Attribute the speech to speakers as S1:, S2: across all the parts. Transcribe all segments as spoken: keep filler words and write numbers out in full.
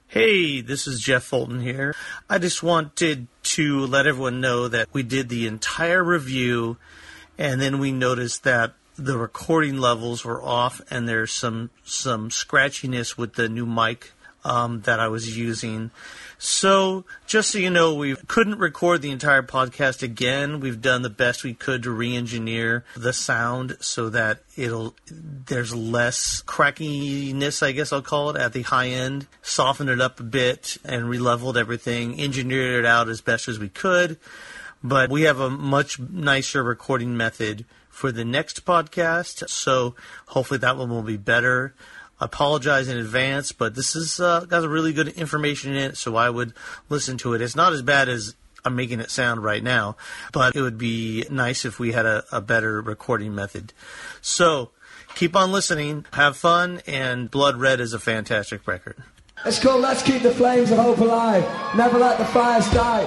S1: Hey, this is Jeff Fulton here. I just wanted to let everyone know that we did the entire review, and then we noticed that the recording levels were off, and there's some some scratchiness with the new mic um, that I was using. So, just so you know, we couldn't record the entire podcast again. We've done the best we could to re-engineer the sound so that it'll there's less crackiness, I guess I'll call it, at the high end. Softened it up a bit and re-leveled everything, engineered it out as best as we could. But we have a much nicer recording method for the next podcast, so hopefully that one will be better. I apologize in advance, but this has uh, got really good information in it, so I would listen to it. It's not as bad as I'm making it sound right now, but it would be nice if we had a, a better recording method. So keep on listening, have fun, and Blood Red is a fantastic record.
S2: It's called Let's Keep the Flames of Hope Alive. Never let the fires die.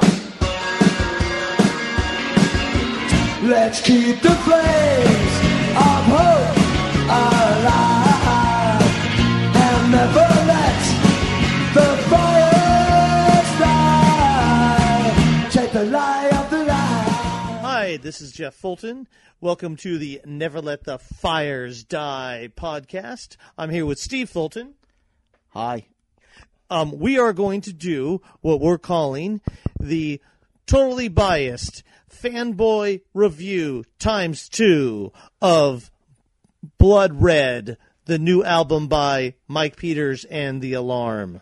S2: Let's keep the flames of hope alive. Never let the fires die. Take the lie of the lie.
S1: Hi, this is Jeff Fulton. Welcome to the Never Let the Fires Die podcast. I'm here with Steve Fulton.
S3: Hi.
S1: Um, we are going to do what we're calling the Totally Biased Fanboy Review times two of Blood Red, the new album by Mike Peters and The Alarm.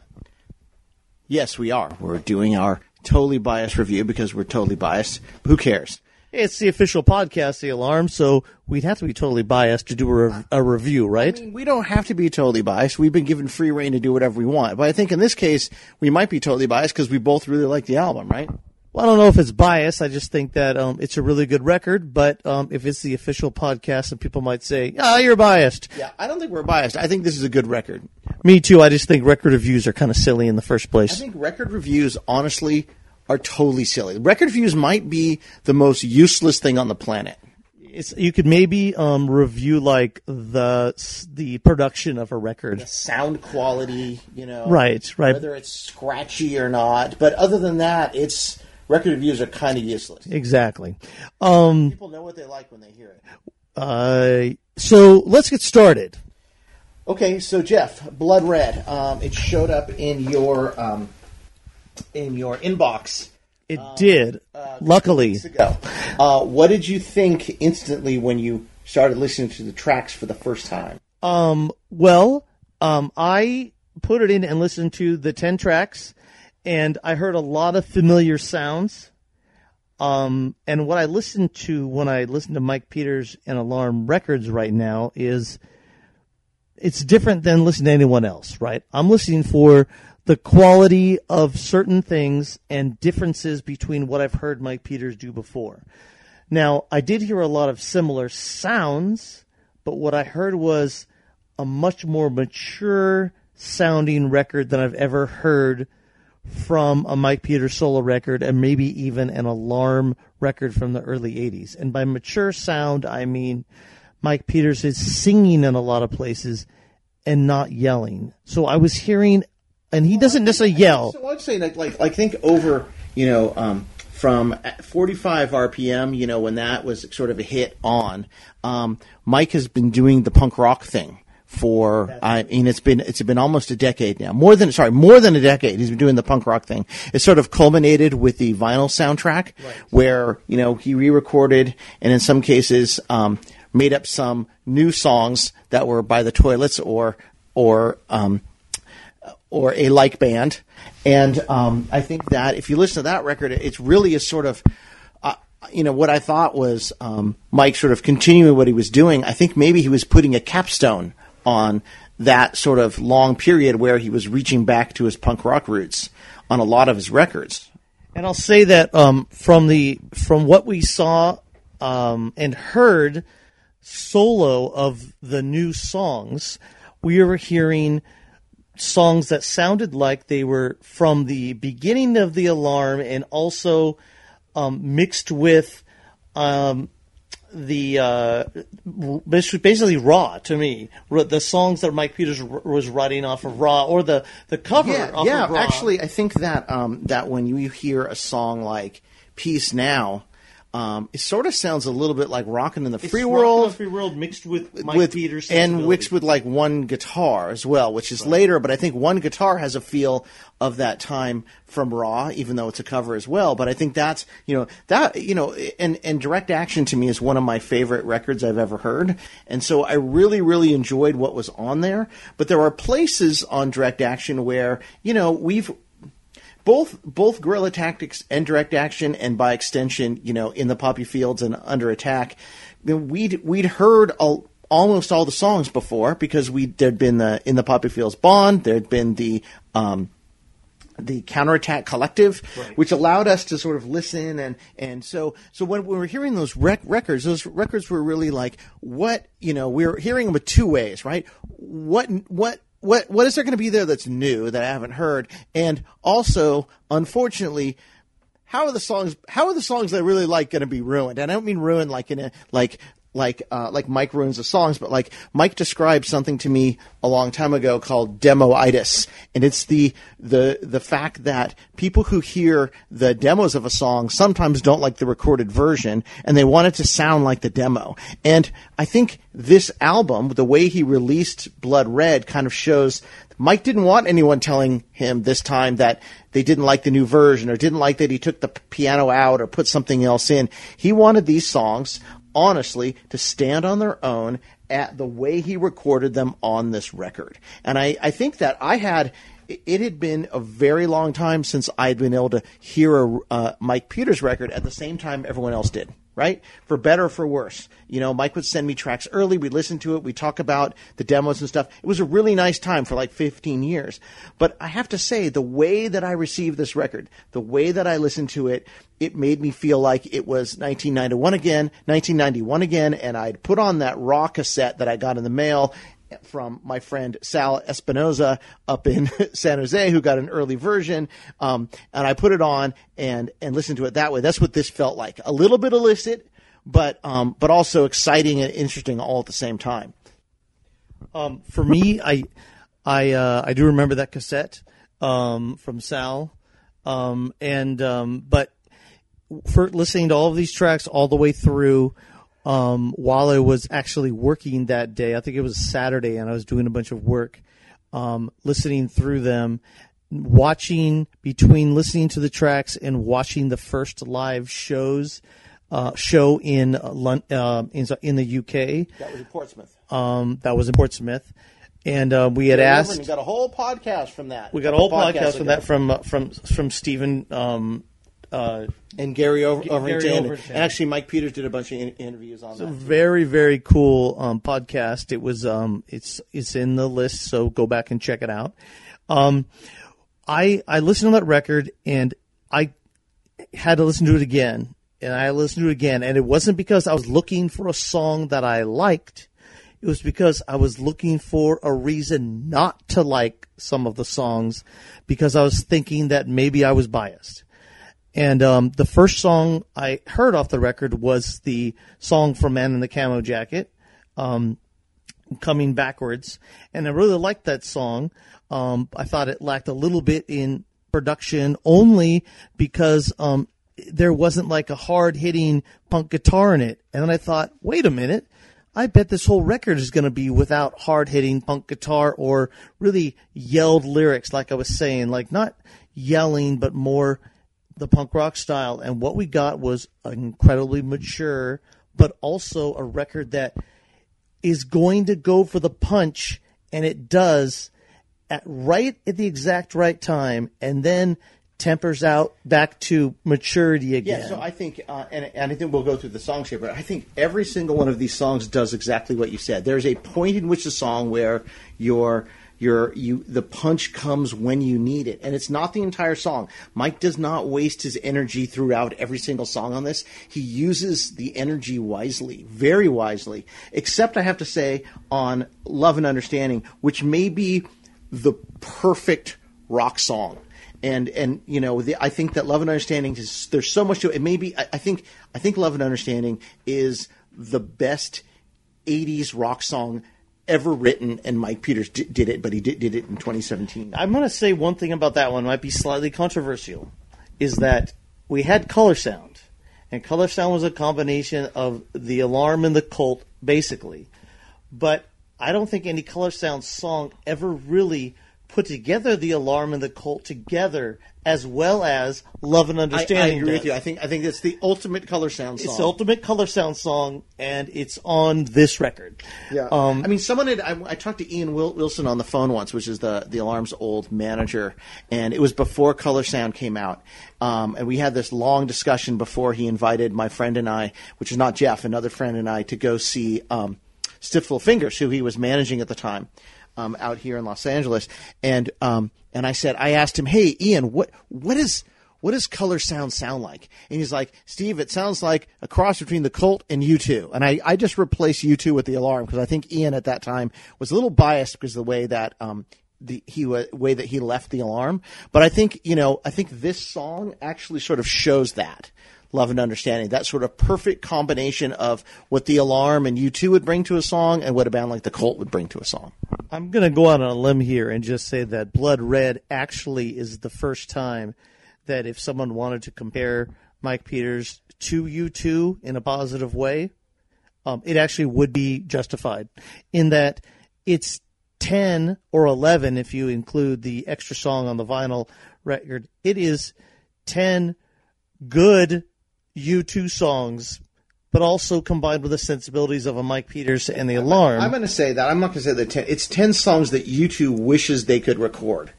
S3: Yes, we are. We're doing our totally biased review because we're totally biased. Who cares?
S1: It's the official podcast, The Alarm, so we'd have to be totally biased to do a, rev- a review, right?
S3: I mean, we don't have to be totally biased. We've been given free reign to do whatever we want. But I think in this case, we might be totally biased because we both really like the album, right?
S1: Well, I don't know if it's biased. I just think that um, it's a really good record. But um, if it's the official podcast, and people might say, "Ah, oh, you're biased."
S3: Yeah, I don't think we're biased. I think this is a good record.
S1: Me too. I just think record reviews are kind of silly in the first place.
S3: I think record reviews, honestly, are totally silly. Record reviews might be the most useless thing on the planet.
S1: It's, you could maybe um, review like the the production of a record,
S3: the sound quality, you know,
S1: right, right,
S3: whether it's scratchy or not. But other than that, it's record reviews are kind of useless.
S1: Exactly. Um,
S3: People know what they like when they hear it.
S1: Uh, so let's get started.
S3: Okay, so Jeff, Blood Red. Um, it showed up in your um, in your inbox.
S1: It
S3: um,
S1: did.
S3: Uh,
S1: luckily.
S3: Weeks ago. Uh, what did you think instantly when you started listening to the tracks for the first time?
S1: Um. Well, um, I put it in and listened to the ten tracks. And I heard a lot of familiar sounds. Um, and what I listen to when I listen to Mike Peters and Alarm Records right now is it's different than listening to anyone else, right? I'm listening for the quality of certain things and differences between what I've heard Mike Peters do before. Now, I did hear a lot of similar sounds, but what I heard was a much more mature sounding record than I've ever heard from a Mike Peters solo record, and maybe even an Alarm record from the early eighties. And by mature sound, I mean Mike Peters is singing in a lot of places and not yelling. So I was hearing, and he doesn't necessarily yell.
S3: So I'd say like, like, like think over, you know, um, from forty-five R P M, you know, when that was sort of a hit on, um, Mike has been doing the punk rock thing. For I mean, it's been it's been almost a decade now. More than sorry, more than a decade. He's been doing the punk rock thing. It sort of culminated with the vinyl soundtrack, right, where you know he re-recorded and in some cases um, made up some new songs that were by the Toilets or or um, or a like band. And um, I think that if you listen to that record, it's really a sort of uh, you know what I thought was um, Mike sort of continuing what he was doing. I think maybe he was putting a capstone on that sort of long period where he was reaching back to his punk rock roots on a lot of his records.
S1: And I'll say that um, from the from what we saw um, and heard solo of the new songs, we were hearing songs that sounded like they were from the beginning of The Alarm and also um, mixed with um,
S4: the uh, basically Raw to me. The songs that Mike Peters was writing off of Raw, or the, the cover
S3: yeah,
S4: off
S3: yeah,
S4: of Raw.
S3: Actually, I think that um, that when you hear a song like Peace Now, Um, it sort of sounds a little bit like Rockin' in the Free
S4: it's
S3: World,
S4: Rockin' in the Free World mixed with Mike
S3: with,
S4: Peters
S3: and mixed with like one guitar as well, which is right. later. But I think one guitar has a feel of that time from Raw, even though it's a cover as well. But I think that's you know that you know, and and Direct Action to me is one of my favorite records I've ever heard, and so I really really enjoyed what was on there. But there are places on Direct Action where you know we've. Both both Guerrilla Tactics and Direct Action, and by extension, you know, In the Poppy Fields and Under Attack, we'd we'd heard all, almost all the songs before because we there'd been the In the Poppy Fields Bond, there'd been the um, the Counterattack Collective, right. which allowed us to sort of listen and and so so when we were hearing those rec- records, those records were really like what you know we were hearing them with two ways, right? What what. What what is there going to be there that's new that I haven't heard? And also, unfortunately, how are the songs? How are the songs that I really like going to be ruined? And I don't mean ruined like in a like like uh, like Mike ruins the songs, but like Mike described something to me a long time ago called demo-itis, and it's the the the fact that people who hear the demos of a song sometimes don't like the recorded version, and they want it to sound like the demo. And I think this album, the way he released Blood Red, kind of shows Mike didn't want anyone telling him this time that they didn't like the new version or didn't like that he took the piano out or put something else in. He wanted these songs, honestly, to stand on their own at the way he recorded them on this record. And I, I think that I had, it had been a very long time since I'd been able to hear a uh, Mike Peters record at the same time everyone else did, right? For better or for worse. You know, Mike would send me tracks early, we'd listen to it, we'd talk about the demos and stuff. It was a really nice time for like fifteen years. But I have to say, the way that I received this record, the way that I listened to it, it made me feel like it was nineteen ninety-one again, nineteen ninety-one again, and I'd put on that Raw cassette that I got in the mail from my friend Sal Espinoza up in San Jose, who got an early version, um, and I put it on and and listened to it that way. That's what this felt like. A little bit illicit, but um, but also exciting and interesting all at the same time.
S4: Um, for me, I I uh, I do remember that cassette um, from Sal, um, and um, but for listening to all of these tracks all the way through. Um, while I was actually working that day, I think it was Saturday, and I was doing a bunch of work, um, listening through them, watching between listening to the tracks and watching the first live shows, uh, show in, uh, in in the U K.
S3: That was in Portsmouth.
S4: Um, that was in Portsmouth, and uh, we had
S3: yeah,
S4: asked.
S3: We got a whole podcast from that.
S4: We got a whole podcast from that from uh, from from Stephen. Um, Uh,
S3: and Gary Over- Overington.
S4: Gary Overington.
S3: And actually, Mike Peters did a bunch of in- interviews on
S4: it's
S3: that.
S4: It's a very, very cool um, podcast. It was, um, it's it's in the list, so go back and check it out. Um, I I listened to that record, and I had to listen to it again, and I listened to it again, and it wasn't because I was looking for a song that I liked. It was because I was looking for a reason not to like some of the songs, because I was thinking that maybe I was biased. And um, the first song I heard off the record was the song from Man in the Camo Jacket, um, Coming Backwards. And I really liked that song. Um, I thought it lacked a little bit in production only because um, there wasn't like a hard-hitting punk guitar in it. And then I thought, wait a minute, I bet this whole record is going to be without hard-hitting punk guitar or really yelled lyrics, like I was saying, like not yelling, but more the punk rock style. And what we got was incredibly mature, but also a record that is going to go for the punch, and it does at right at the exact right time, and then tempers out back to maturity again.
S3: Yeah, so I think, uh, and, and I think we'll go through the songs here, but I think every single one of these songs does exactly what you said. There's a point in which the song where you're Your, you, the punch comes when you need it. And it's not the entire song. Mike does not waste his energy throughout every single song on this. He uses the energy wisely, very wisely. Except, I have to say, on Love and Understanding, which may be the perfect rock song. And, and you know, the, I think that Love and Understanding, is, there's so much to it. It may be, I, I think, I think Love and Understanding is the best eighties rock song ever written, and Mike Peters did, did it, but he did, did it in twenty seventeen.
S4: I'm going to say one thing about that one, might be slightly controversial, is that we had Color Sound, and Color Sound was a combination of The Alarm and The Cult, basically. But I don't think any Color Sound song ever really put together The Alarm and The Cult together as well as Love and Understanding.
S3: I, I agree
S4: does.
S3: with you. I think I think it's the ultimate Color Sound song.
S4: It's the ultimate Color Sound song, and it's on this record.
S3: Yeah.
S4: Um,
S3: I mean, someone had. I, I talked to Ian Wil- Wilson on the phone once, which is the the Alarm's old manager, and it was before Color Sound came out. Um, and we had this long discussion before he invited my friend and I, which is not Jeff, another friend and I, to go see um, Stiff Little Fingers, who he was managing at the time. Um, out here in Los Angeles, and um, and I said, I asked him, hey, Ian, what what is what does Color Sound sound like? And he's like, Steve, it sounds like a cross between the Cult and U two. And I, I just replaced U two with the Alarm because I think Ian at that time was a little biased because of the way that um the he way that he left the Alarm. But I think you know I think this song actually sort of shows that. Love and Understanding, that sort of perfect combination of what the Alarm and U two would bring to a song and what a band like the Cult would bring to a song.
S4: I'm going to go out on a limb here and just say that Blood Red actually is the first time that if someone wanted to compare Mike Peters to U two in a positive way, um, it actually would be justified in that it's ten or eleven if you include the extra song on the vinyl record. It is ten good U two songs, but also combined with the sensibilities of a Mike Peters and the Alarm.
S3: I'm going to say that. I'm not going to say that ten. It's ten songs that U two wishes they could record.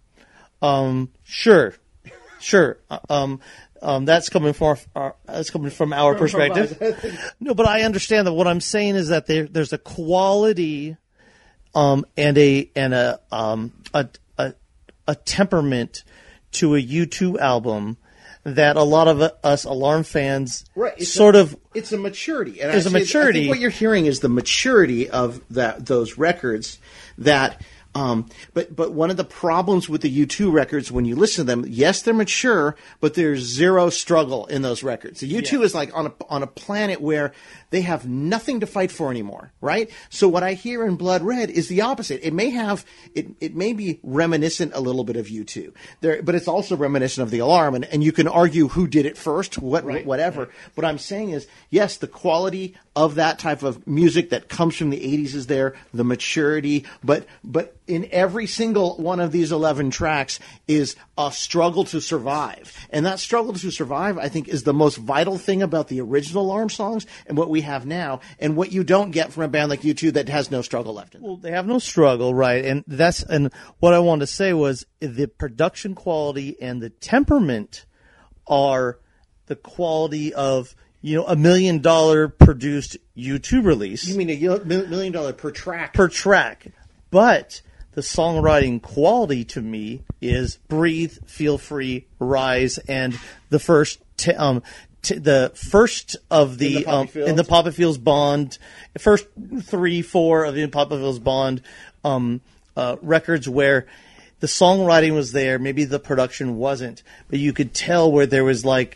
S4: Um, sure, sure. Um, um, that's coming from our, that's coming from our perspective. No, but I understand that what I'm saying is that there, there's a quality, um, and a and a um a a, a temperament to a U two album that a lot of us Alarm fans
S3: right. it's
S4: sort
S3: a,
S4: of
S3: it's a maturity. And
S4: there's a maturity.
S3: I think what you're hearing is the maturity of that those records that. Um, but but one of the problems with the U two records, when you listen to them, yes, they're mature, but there's zero struggle in those records. The U two yeah. is like on a on a planet where they have nothing to fight for anymore, right? So what I hear in Blood Red is the opposite. It may have it it may be reminiscent a little bit of U two, there, but it's also reminiscent of the Alarm, and, and you can argue who did it first, what right. whatever. Right. What I'm saying is, yes, the quality of that type of music that comes from the eighties is there, the maturity, but but in every single one of these eleven tracks is a struggle to survive. And that struggle to survive, I think, is the most vital thing about the original Alarm songs and what we have now, and what you don't get from a band like U two that has no struggle left in them.
S4: Well, they have no struggle, right? And that's and what I wanted to say was the production quality and the temperament are the quality of, you know, a million dollar produced U two release.
S3: You mean a million dollar per track?
S4: Per track. But the songwriting quality to me is Breathe, Feel Free, Rise, and the first t- um t- the first of the,
S3: in the
S4: um in the Papa Feels Bond, first three four of the Papa Feels Bond um uh, records where the songwriting was there, maybe the production wasn't, but you could tell where there was like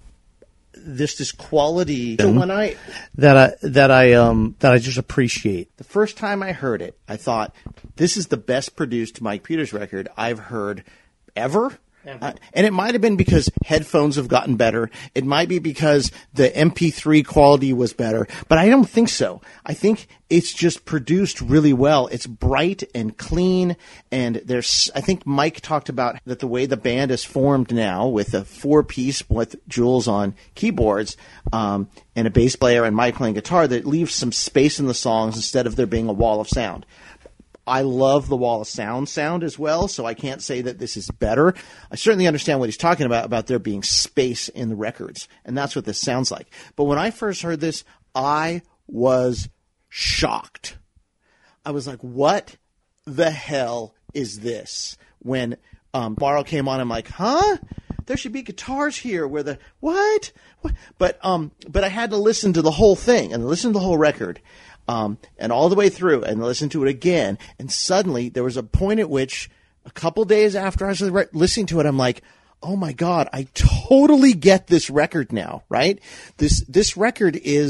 S4: this this quality
S3: so when I
S4: that I that I um that I just appreciate.
S3: The first time I heard it, I thought, this is the best produced Mike Peters record I've heard ever. Uh, and it might have been because headphones have gotten better. It might be because the M P three quality was better. But I don't think so. I think it's just produced really well. It's bright and clean. And there's, I think Mike talked about that the way the band is formed now with a four-piece with Jules on keyboards um, and a bass player and Mike playing guitar, that leaves some space in the songs instead of there being a wall of sound. I love the wall of sound sound as well, so I can't say that this is better. I certainly understand what he's talking about, about there being space in the records, and that's what this sounds like. But when I first heard this, I was shocked. I was like, what the hell is this? When um, Borrow came on, I'm like, huh? There should be guitars here where the, what? what? But, um, but I had to listen to the whole thing and listen to the whole record. Um, and all the way through, and listen to it again. And suddenly, there was a point at which, a couple days after I was listening to it, I'm like, oh my God, I totally get this record now, right? This this record is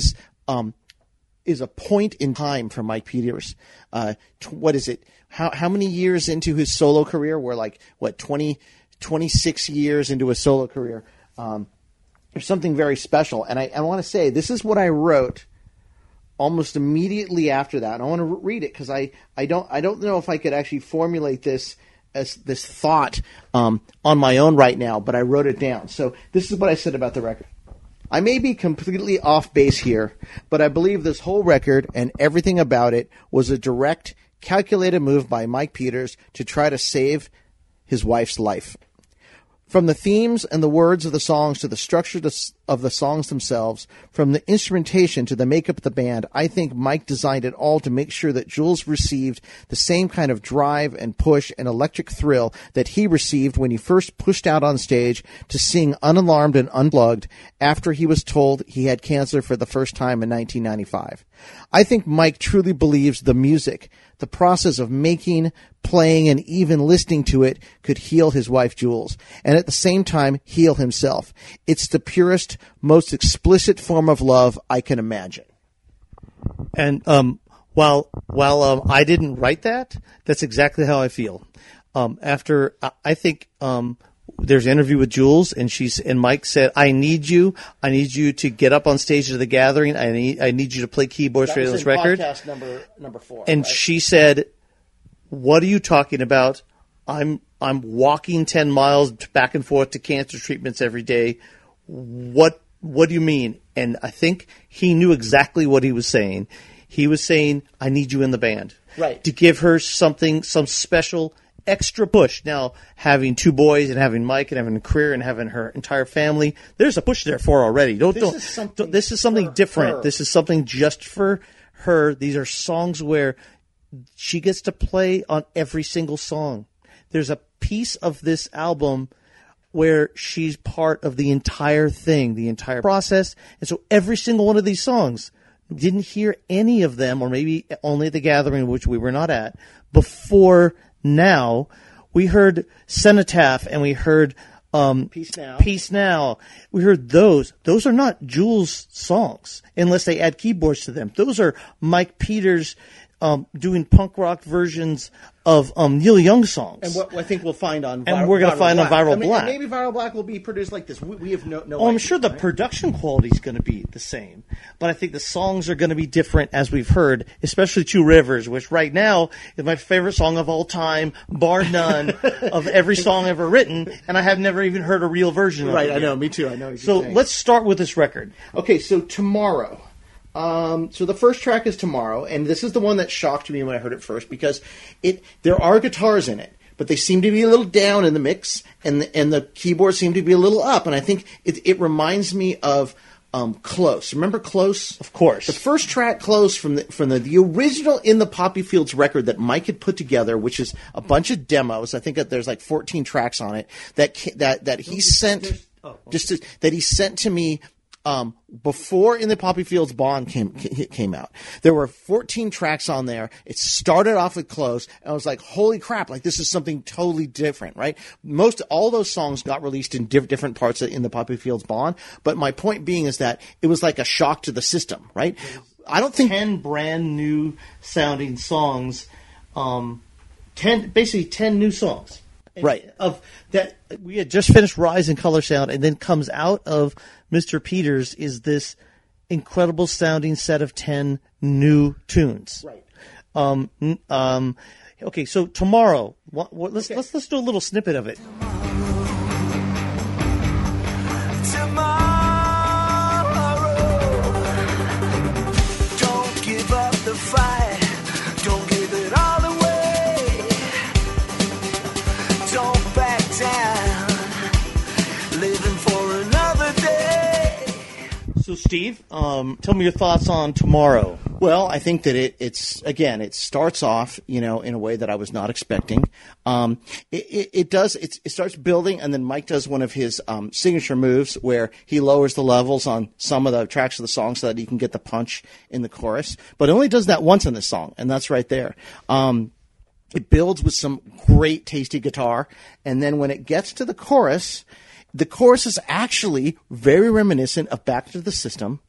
S3: um, is a point in time for Mike Peters. Uh, t- what is it? How how many years into his solo career? We're like what twenty, twenty-six years into a solo career. Um, there's something very special, and I, I want to say this is what I wrote almost immediately after that. And I want to read it because I, I don't I don't know if I could actually formulate this as this thought um, on my own right now, but I wrote it down. So this is what I said about the record. I may be completely off base here, but I believe this whole record and everything about it was a direct, calculated move by Mike Peters to try to save his wife's life. From the themes and the words of the songs to the structure of the songs themselves, from the instrumentation to the makeup of the band, I think Mike designed it all to make sure that Jules received the same kind of drive and push and electric thrill that he received when he first pushed out on stage to sing unalarmed and unplugged after he was told he had cancer for the first time in nineteen ninety-five. I think Mike truly believes the music, the process of making, playing, and even listening to it could heal his wife, Jules, and at the same time heal himself. It's the purest, most explicit form of love I can imagine.
S4: And um, while while um, I didn't write that, that's exactly how I feel. Um, after I think um, there's an interview with Jules, and she's and Mike said, "I need you. I need you to get up on stage at the gathering. I need I need you to play keyboards for this record."
S3: Podcast number number four.
S4: And
S3: right?
S4: she said, "What are you talking about? I'm I'm walking ten miles back and forth to cancer treatments every day. What what do you mean?" And I think he knew exactly what he was saying. He was saying, "I need you in the band."
S3: Right.
S4: To give her something, some special extra push. Now, having two boys and having Mike and having a career and having her entire family, there's a push there for her already. Don't
S3: This
S4: don't.
S3: is something
S4: don't this is something
S3: for
S4: different.
S3: her.
S4: This is something just for her. These are songs where she gets to play on every single song. There's a piece of this album where she's part of the entire thing, the entire process. And so every single one of these songs, didn't hear any of them, or maybe only at the gathering, which we were not at, before now. We heard Cenotaph and we heard um,
S3: Peace Now.
S4: Peace Now. We heard those. Those are not Jules songs unless they add keyboards to them. Those are Mike Peters um, doing punk rock versions of um, Neil Young songs.
S3: And what I think we'll find on
S4: And
S3: Viral,
S4: we're gonna
S3: Viral
S4: find on
S3: Black.
S4: Viral
S3: I mean,
S4: Black.
S3: Maybe Viral Black will be produced like this. We, we have no, no
S4: Oh, I'm
S3: idea,
S4: sure the
S3: right?
S4: production quality is going to be the same, but I think the songs are going to be different, as we've heard, especially Two Rivers, which right now is my favorite song of all time, bar none, of every song ever written, and I have never even heard a real version of
S3: Right,
S4: it.
S3: I
S4: yet.
S3: know, me too. I know. what you're
S4: So
S3: saying.
S4: let's start with this record.
S3: Okay, so Tomorrow. Um, so the first track is Tomorrow, and this is the one that shocked me when I heard it first because it there are guitars in it, but they seem to be a little down in the mix, and the, and the keyboards seem to be a little up, and I think it, it reminds me of um, Close. Remember Close?
S4: Of course.
S3: The first track, Close, from the from the, the original In the Poppy Fields record that Mike had put together, which is a bunch of demos. I think that there's like fourteen tracks on it that ca- that that he sent just to, that he sent to me. Um, before In the Poppy Fields Bond came came out, there were fourteen tracks on there. It started off with Close, and I was like, "Holy crap! Like this is something totally different, right?" Most all those songs got released in diff- different parts of In the Poppy Fields Bond, but my point being is that it was like a shock to the system, right? I don't think
S4: ten brand new sounding songs, um, ten basically ten new songs,
S3: Right.
S4: Of that we had just finished Rise in Color Sound, and then comes out of Mister Peters is this incredible sounding set of ten new tunes.
S3: Right.
S4: Um. n- Um. Okay. So Tomorrow, what, what, let's let's let's do a little snippet of it.
S5: Don't give up the fight. Don't give it all away. Don't back down. Living for another day.
S4: So Steve, um, tell me your thoughts on Tomorrow.
S3: Well, I think that it, it's again, it starts off, you know, in a way that I was not expecting. Um, it, it, it does, it's, it starts building, and then Mike does one of his um, signature moves where he lowers the levels on some of the tracks of the song so that he can get the punch in the chorus. But it only does that once in the song, and that's right there. Um, it builds with some great, tasty guitar, and then when it gets to the chorus, the chorus is actually very reminiscent of Back to the System.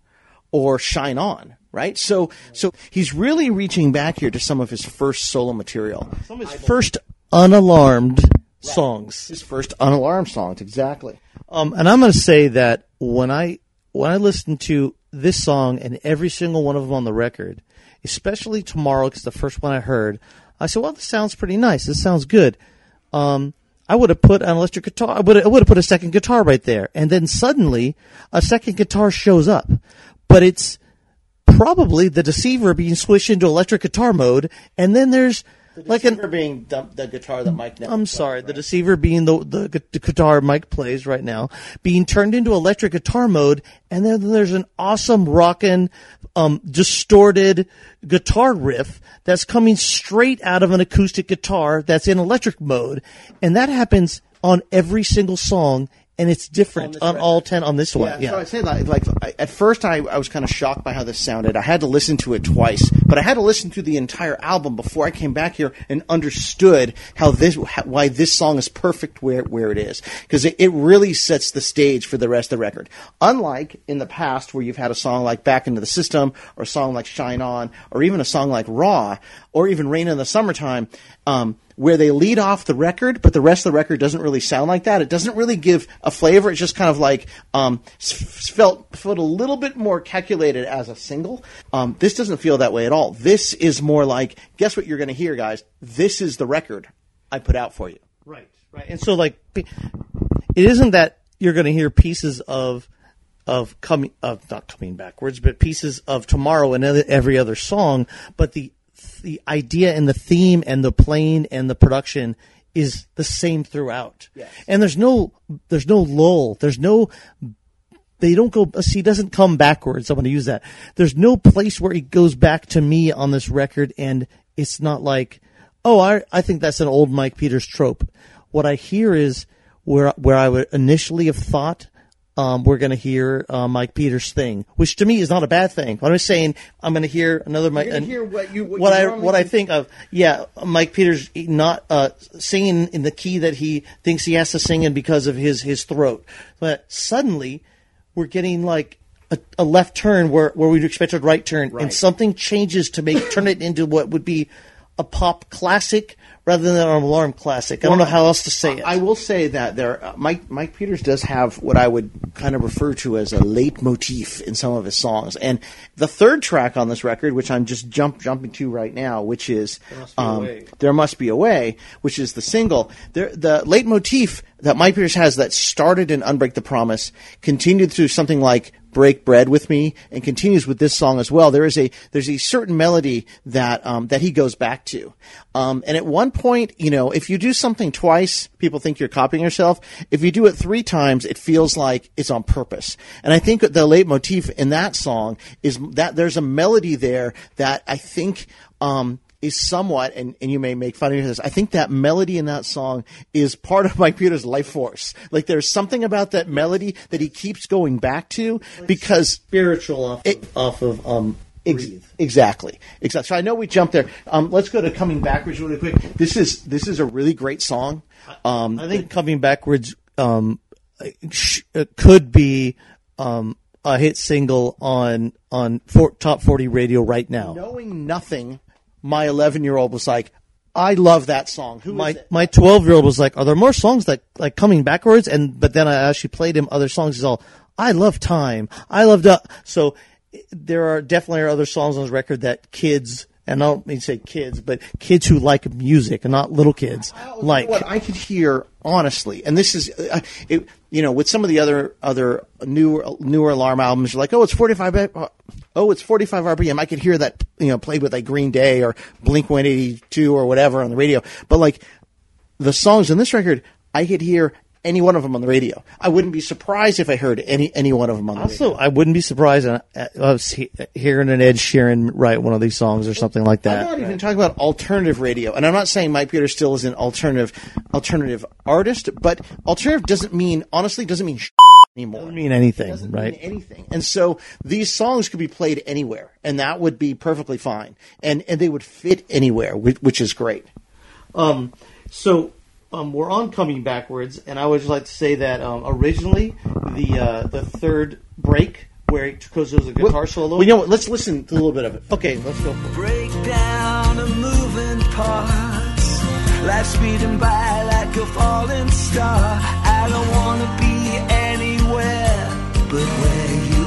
S3: or Shine On, right? So, so he's really reaching back here to some of his first solo material.
S4: Some of his first unalarmed songs.
S3: His first unalarmed songs, exactly.
S4: Um, and I'm going to say that when I when I listen to this song and every single one of them on the record, especially Tomorrow, because the first one I heard, I said, "Well, this sounds pretty nice. This sounds good." Um, I would have put an electric guitar. I would have, I would have put a second guitar right there, and then suddenly a second guitar shows up, but it's probably the Deceiver being switched into electric guitar mode, and then there's
S3: The
S4: like an
S3: Deceiver being the, the guitar that Mike never
S4: I'm
S3: played,
S4: sorry,
S3: right?
S4: the Deceiver being the, the gu- the guitar Mike plays right now, being turned into electric guitar mode, and then there's an awesome rockin', um, distorted guitar riff that's coming straight out of an acoustic guitar that's in electric mode, and that happens on every single song. And it's different
S3: this
S4: on,
S3: record.
S4: all ten on this one.
S3: Yeah,
S4: Yeah.
S3: so I say like, like I, at first I, I was kind of shocked by how this sounded. I had to listen to it twice, but I had to listen to the entire album before I came back here and understood how this how, why this song is perfect where where it is, because it, it really sets the stage for the rest of the record. Unlike in the past where you've had a song like Back Into the System or a song like Shine On or even a song like Raw or even Rain in the Summertime. Um, where they lead off the record, but the rest of the record doesn't really sound like that. It doesn't really give a flavor. It's just kind of like um, s- felt felt a little bit more calculated as a single. Um, this doesn't feel that way at all. This is more like, guess what you're going to hear, guys? This is the record I put out for you.
S4: Right, right. And so, like, it isn't that you're going to hear pieces of of coming of not coming backwards, but pieces of Tomorrow and other, every other song. But the the idea and the theme and the playing and the production is the same throughout.
S3: Yes.
S4: And there's no there's no lull. There's no they don't go see he doesn't come backwards. I'm going to use that. There's no place where he goes back to me on this record, and it's not like, oh, I I think that's an old Mike Peters trope. What I hear is where where I would initially have thought um, we're going to hear uh, Mike Peters' thing, which to me is not a bad thing. I'm just saying I'm going to hear another Mike.
S3: You're gonna hear what you- what
S4: what
S3: you
S4: I
S3: normally
S4: what I
S3: think-
S4: think of. Yeah, Mike Peters not uh, singing in the key that he thinks he has to sing in because of his his throat. But suddenly we're getting like a, a left turn where where we'd expected a right turn,
S3: Right.
S4: and something changes to make turn it into what would be a pop classic rather than an alarm classic. I don't know how else to say it.
S3: I will say that there, uh, Mike Mike Peters does have what I would kind of refer to as a leitmotif in some of his songs, and the third track on this record, which I'm just jump jumping to right now, which is um, "There Must Be a Way," which is the single. There, the leitmotif that Mike Peters has that started in "Unbreak the Promise" continued through something like "Break Bread with Me" and continues with this song as well. There is a there's a certain melody that um, that he goes back to, um, and at one point, you know, if you do something twice, people think you're copying yourself. If you do it three times, it feels like it's on purpose. And I think the leitmotif in that song is that there's a melody there that I think. Um, is somewhat, and, and you may make fun of me for this, I think that melody in that song is part of Mike Peters' life force. Like there's something about that melody that he keeps going back to because
S4: spiritual off
S3: It-
S4: of, off of um
S3: Ex- exactly, exactly. So I know we jumped there. Um, let's go to Coming Backwards really quick. This is this is a really great song. Um,
S4: I think Coming Backwards um, sh- uh, could be um, a hit single on on for, top forty radio right now.
S3: knowing nothing, my eleven-year-old was like, "I love that song." Who is
S4: My
S3: it?
S4: my twelve year old was like, "Are there more songs like like Coming Backwards?" And but then I actually played him other songs. He's all, "I love Time. I loved uh, so." There are definitely other songs on this record that kids, and I don't mean to say kids, but kids who like music and not little kids like.
S3: What I could hear, honestly, and this is, uh, it, you know, with some of the other other newer newer alarm albums, you're like, oh, it's forty-five, uh, oh, it's forty-five R P M. I could hear that, you know, played with like Green Day or Blink one eighty-two or whatever on the radio. But like the songs on this record, I could hear any one of them on the radio. I wouldn't be surprised if I heard any any one of them on the
S4: Also,
S3: radio.
S4: I wouldn't be surprised uh, I was he- hearing an Ed Sheeran write one of these songs or something like
S3: I'm
S4: that.
S3: not even talking about alternative radio, and I'm not saying Mike Peters still is an alternative alternative artist, but alternative doesn't mean, honestly, doesn't mean sh- anymore.
S4: Doesn't mean anything,
S3: Doesn't
S4: right?
S3: mean anything. And so these songs could be played anywhere, and that would be perfectly fine, and and they would fit anywhere, which, which is great.
S4: Um, so um, we're on Coming Backwards, and I would just like to say that um, originally the uh, the third break where it goes to the guitar
S3: Well,
S4: solo.
S3: well, you know what? Let's listen to a little bit of it.
S4: Okay, let's go. For it.
S5: Break down the moving parts. Life speeding by like a falling star. I don't wanna be anywhere but where you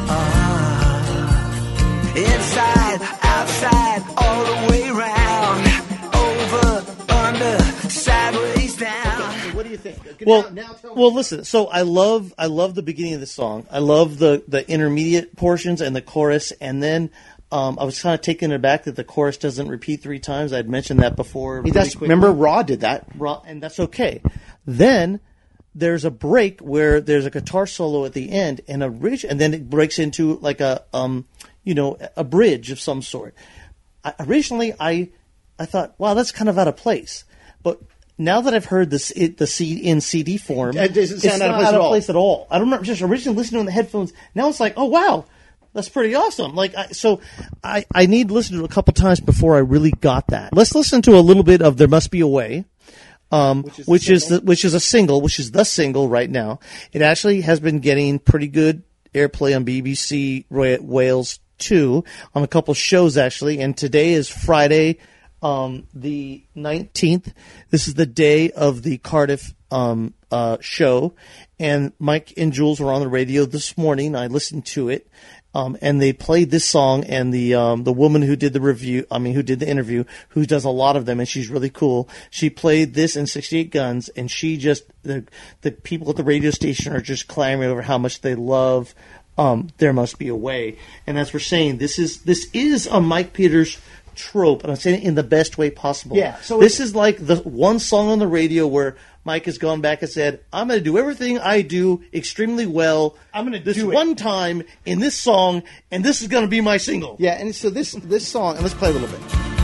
S5: are. Inside, outside, all the way round. Over, under, sideways down.
S3: What do you think?
S4: Well,
S3: now, now tell
S4: well,
S3: me.
S4: listen. So I love, I love the beginning of the song. I love the the intermediate portions and the chorus, and then um, I was kind of taken aback that the chorus doesn't repeat three times. I'd mentioned that before.
S3: Hey,
S4: really
S3: that's,
S4: quickly.
S3: remember Raw did that.
S4: Raw, and that's okay. Then there's a break where there's a guitar solo at the end, and a ridge, and then it breaks into like a um, you know, a bridge of some sort. I, originally, I I thought, wow, that's kind of out of place, but now that I've heard this, it, the C in C D form,
S3: It doesn't sound
S4: it's
S3: out of
S4: not
S3: place
S4: out
S3: at
S4: of
S3: all.
S4: place at all. I don't remember just originally listening on the headphones. Now it's like, oh wow, that's pretty awesome. Like, I, so I I need to listen to it a couple times before I really got that. Let's listen to a little bit of "There Must Be a Way." Um, which is which is, the, which is a single, which is the single right now. It actually has been getting pretty good airplay on B B C Ra- Wales two on a couple shows actually. And today is Friday, um, the nineteenth. This is the day of the Cardiff um, uh, show, and Mike and Jules were on the radio this morning. I listened to it. Um, and they played this song, and the um, the woman who did the review, I mean, who did the interview, who does a lot of them, and she's really cool. She played this in sixty-eight Guns, and she just the the people at the radio station are just clamoring over how much they love um, "There Must Be a Way." And as we're saying, this is this is a Mike Peters trope, and I'm saying it in the best way possible.
S3: Yeah, so
S4: this is like the one song on the radio where Mike has gone back and said, I'm going to do everything I do extremely well. I'm going to this
S3: do it."
S4: one time in this song, and this is going to be my single.
S3: Yeah, and so this this song, and let's play a little bit.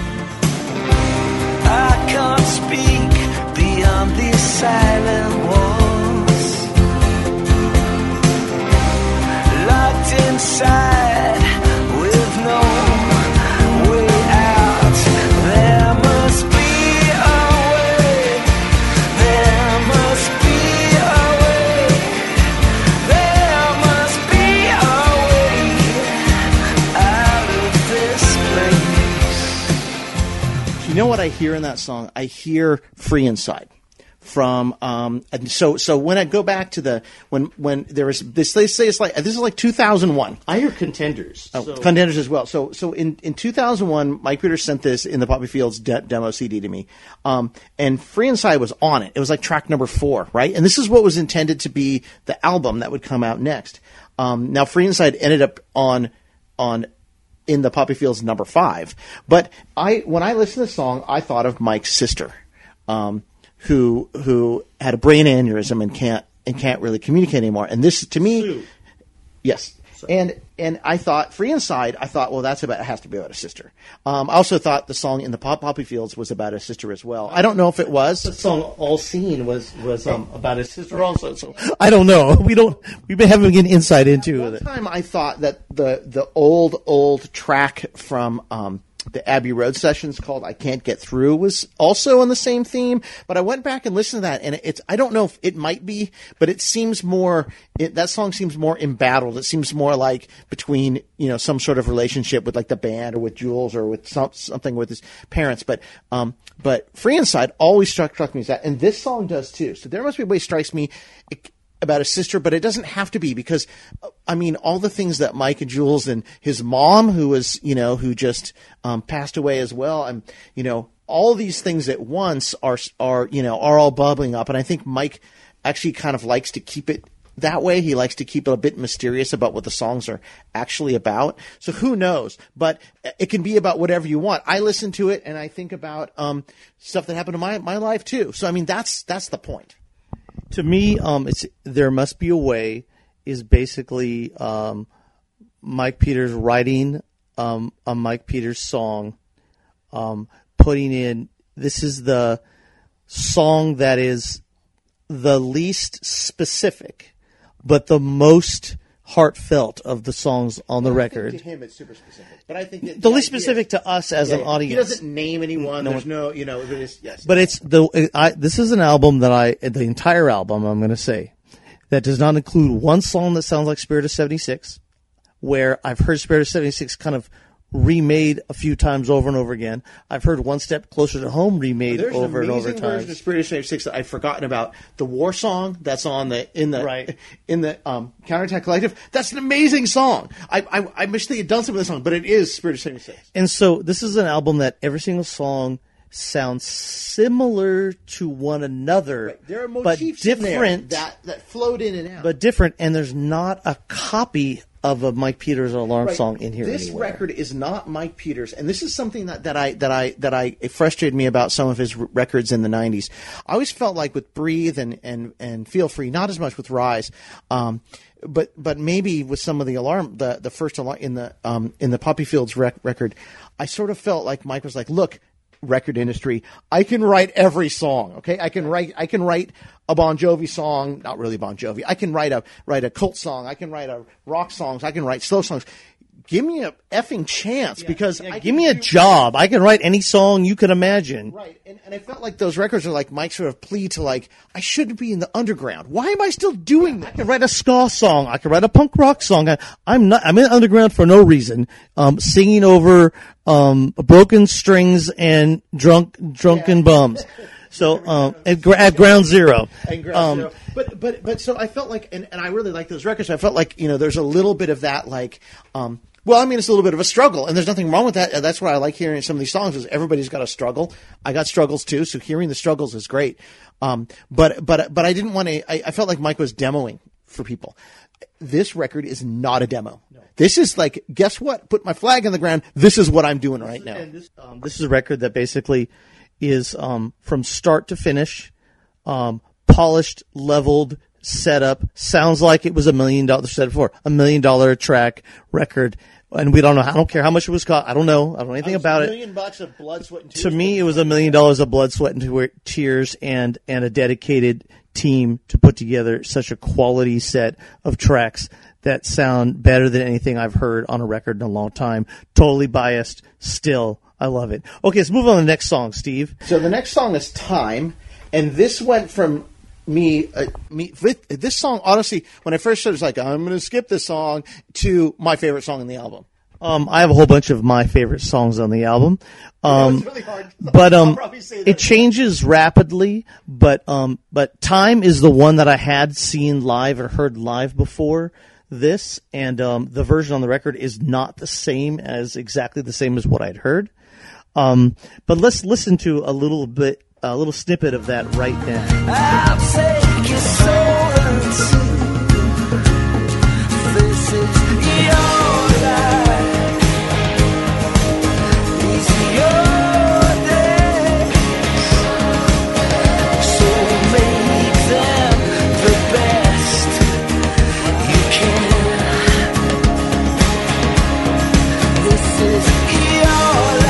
S5: I can't speak beyond these silent walls. Locked inside with no way out. There must be a way. There must be a way. There must be a way out of this place.
S3: You know what I hear in that song? I hear "Free Inside" from um and so so when I go back to the when when there was this, they say it's like this is like two thousand one.
S4: I hear Contenders.
S3: Oh,
S4: so-
S3: Contenders as well. So, so in, in two thousand one, Mike Peters sent this in the Poppy Fields de- demo C D to me, um, and "Free Inside" was on it. It was like track number four, right? And this is what was intended to be the album that would come out next. Um, now, "Free Inside" ended up on on in the Poppy Fields number five. But I when I listened to the song, I thought of Mike's sister, um, who who had a brain aneurysm and can't and can't really communicate anymore. And this to me.
S4: Sue.
S3: Yes. And and I thought "Free Inside," I thought, well, that's about it has to be about a sister. Um, I also thought the song "In the Pop Poppy Fields" was about a sister as well. I don't know if it was.
S4: The song "All Seen" was was um, about his sister also. So I don't know. We don't. We've been having an insight into
S3: One
S4: it.
S3: time I thought that the the old old track from um, the Abbey Road sessions called "I Can't Get Through" was also on the same theme, but I went back and listened to that, and it's I don't know if it might be, but it seems more it, that song seems more embattled. It seems more like between you know some sort of relationship with like the band or with Jules or with some, something with his parents, but um but "Free Inside" always struck struck me as that, and this song does too. So "There Must Be a Way" strikes me. It, about a sister, but it doesn't have to be because, I mean, all the things that Mike and Jules and his mom, who was, you know, who just um, passed away as well, and you know, all these things at once are are you know are all bubbling up, and I think Mike actually kind of likes to keep it that way. He likes to keep it a bit mysterious about what the songs are actually about. So who knows? But it can be about whatever you want. I listen to it and I think about um, stuff that happened in my my life too. So I mean, that's that's the point.
S4: To me, um, it's "There Must Be a Way" is basically um, Mike Peters writing um, a Mike Peters song, um, putting in. This is the song that is the least specific, but the most heartfelt of the songs on the record.
S3: To him, it's super specific, but I think that
S4: The least specific to us as
S3: Yeah,
S4: an
S3: yeah.
S4: audience.
S3: He doesn't name anyone.
S4: No
S3: There's
S4: one-
S3: no, you know, but it's, yes.
S4: But it's the I, this is an album that I the entire album I'm going to say that does not include one song that sounds like Spirit of seventy-six, where I've heard Spirit of seventy-six kind of remade a few times over and over again. I've heard One Step Closer to Home remade
S3: There's
S4: over
S3: an
S4: and over
S3: amazing version
S4: times.
S3: of Spirit of seventy-six that I'd forgotten about. The war song that's on the in the
S4: Right.
S3: in the um, Counterattack Collective. That's an amazing song. I, I I wish they had done some of the song, but it is Spirit of seventy-six.
S4: And so this is an album that every single song sounds similar to one another,
S3: Right. There are
S4: but
S3: motifs in there
S4: different.
S3: that that float in and out.
S4: But different, and there's not a copy of a Mike Peters alarm
S3: Right.
S4: song in here
S3: This
S4: anywhere.
S3: record is not Mike Peters, and this is something that, that I that I that I it frustrated me about some of his r- records in the nineties. I always felt like with Breathe and, and, and Feel Free, not as much with Rise, um, but but maybe with some of the alarm, the the first alarm in the um, in the Poppy Fields rec- record, I sort of felt like Mike was like, look, record industry, I can write every song. Okay, I can write. I can write a Bon Jovi song, not really Bon Jovi. I can write a write a cult song. I can write a rock songs. I can write slow songs. Give me a effing chance because I
S4: Give
S3: can
S4: me a
S3: do-
S4: job. I can write any song you could imagine.
S3: Right, and, and I felt like those records are like Mike's sort of plea to like, I shouldn't be in the underground. Why am I still doing
S4: I
S3: that?
S4: can write a ska song. I can write a punk rock song. I, I'm not. I'm in the underground for no reason. Um, singing over um, broken strings and drunk drunken bums. So um, at, gra- at Ground Zero.
S3: And Ground
S4: Um,
S3: Zero. But but but so I felt like, and, and I really like those records. I felt like, you know, there's a little bit of that, like, um, well, I mean, it's a little bit of a struggle, and there's nothing wrong with that. And that's what I like hearing some of these songs. Is everybody's got a struggle. I got struggles too, so hearing the struggles is great. Um, but but but I didn't want to. I, I felt like Mike was demoing for people. This record is not a demo. No. This is like, guess what? Put my flag on the ground. This is what I'm doing right now.
S4: And this, um, this is a record that basically is um, from start to finish, um, polished, leveled, set up. Sounds like it was a million dollars. Said before, a million dollar track record, and we don't know. I don't care how much it was cost. I don't know. I don't know anything about
S3: a
S4: it.
S3: million bucks of blood, sweat, and tears.
S4: To me, it was a million dollars of blood, sweat, and te- tears, and and a dedicated team to put together such a quality set of tracks that sound better than anything I've heard on a record in a long time. Totally biased, still, I love it. Okay, let's move on to the next song, Steve.
S3: So the next song is Time, and this went from me, uh, me with, this song, honestly, when I first started, it was like, I'm going to skip this song, to my favorite song in the album.
S4: Um, I have a whole bunch of my favorite songs on the album. Um,
S3: it's really hard.
S4: but
S3: I'll
S4: um,
S3: probably say
S4: it
S3: that.
S4: changes rapidly. But um, but Time is the one that I had seen live or heard live before this, and um, the version on the record is not the same as exactly the same as what I'd heard. Um, but let's listen to a little bit, a little snippet of that right now.
S5: I'll take your soul and this is your life. These are your days, so make them the best you can. This is your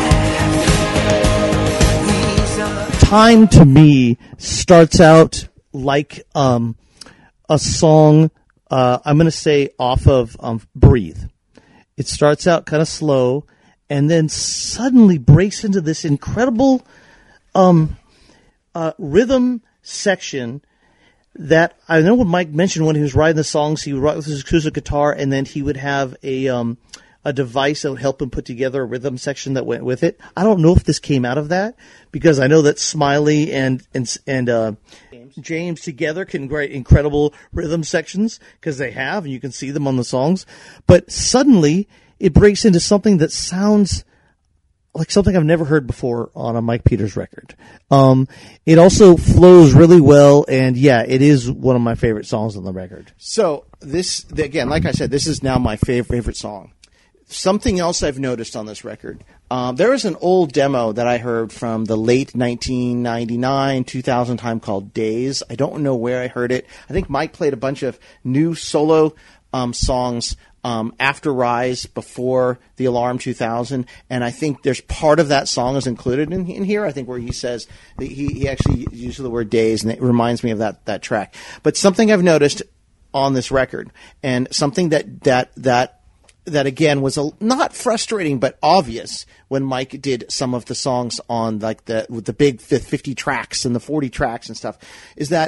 S5: life. These are
S4: Time to me starts out like um, a song, uh, I'm going to say off of um, Breathe. It starts out kind of slow and then suddenly breaks into this incredible um, uh, rhythm section that I know what Mike mentioned when he was writing the songs, he would write with his acoustic guitar and then he would have a um, a device that would help him put together a rhythm section that went with it. I don't know if this came out of that because I know that Smiley and and and uh, James. James together can write incredible rhythm sections because they have, and you can see them on the songs. But suddenly it breaks into something that sounds like something I've never heard before on a Mike Peters record. Um, it also flows really well, and yeah, it is one of my favorite songs on the record.
S3: So this, again, like I said, this is now my fav- favorite song. Something else I've noticed on this record, um, there is an old demo that I heard from the late nineteen ninety-nine, two thousand time called Days. I don't know where I heard it. I think Mike played a bunch of new solo um, songs um, after Rise, before the Alarm two thousand, and I think there's part of that song is included in, in here. I think where he says that he, he actually uses the word Days, and it reminds me of that that track. But something I've noticed on this record, and something that that that that again was a, not frustrating but obvious when Mike did some of the songs on like the with the big fifty tracks and the forty tracks and stuff, is that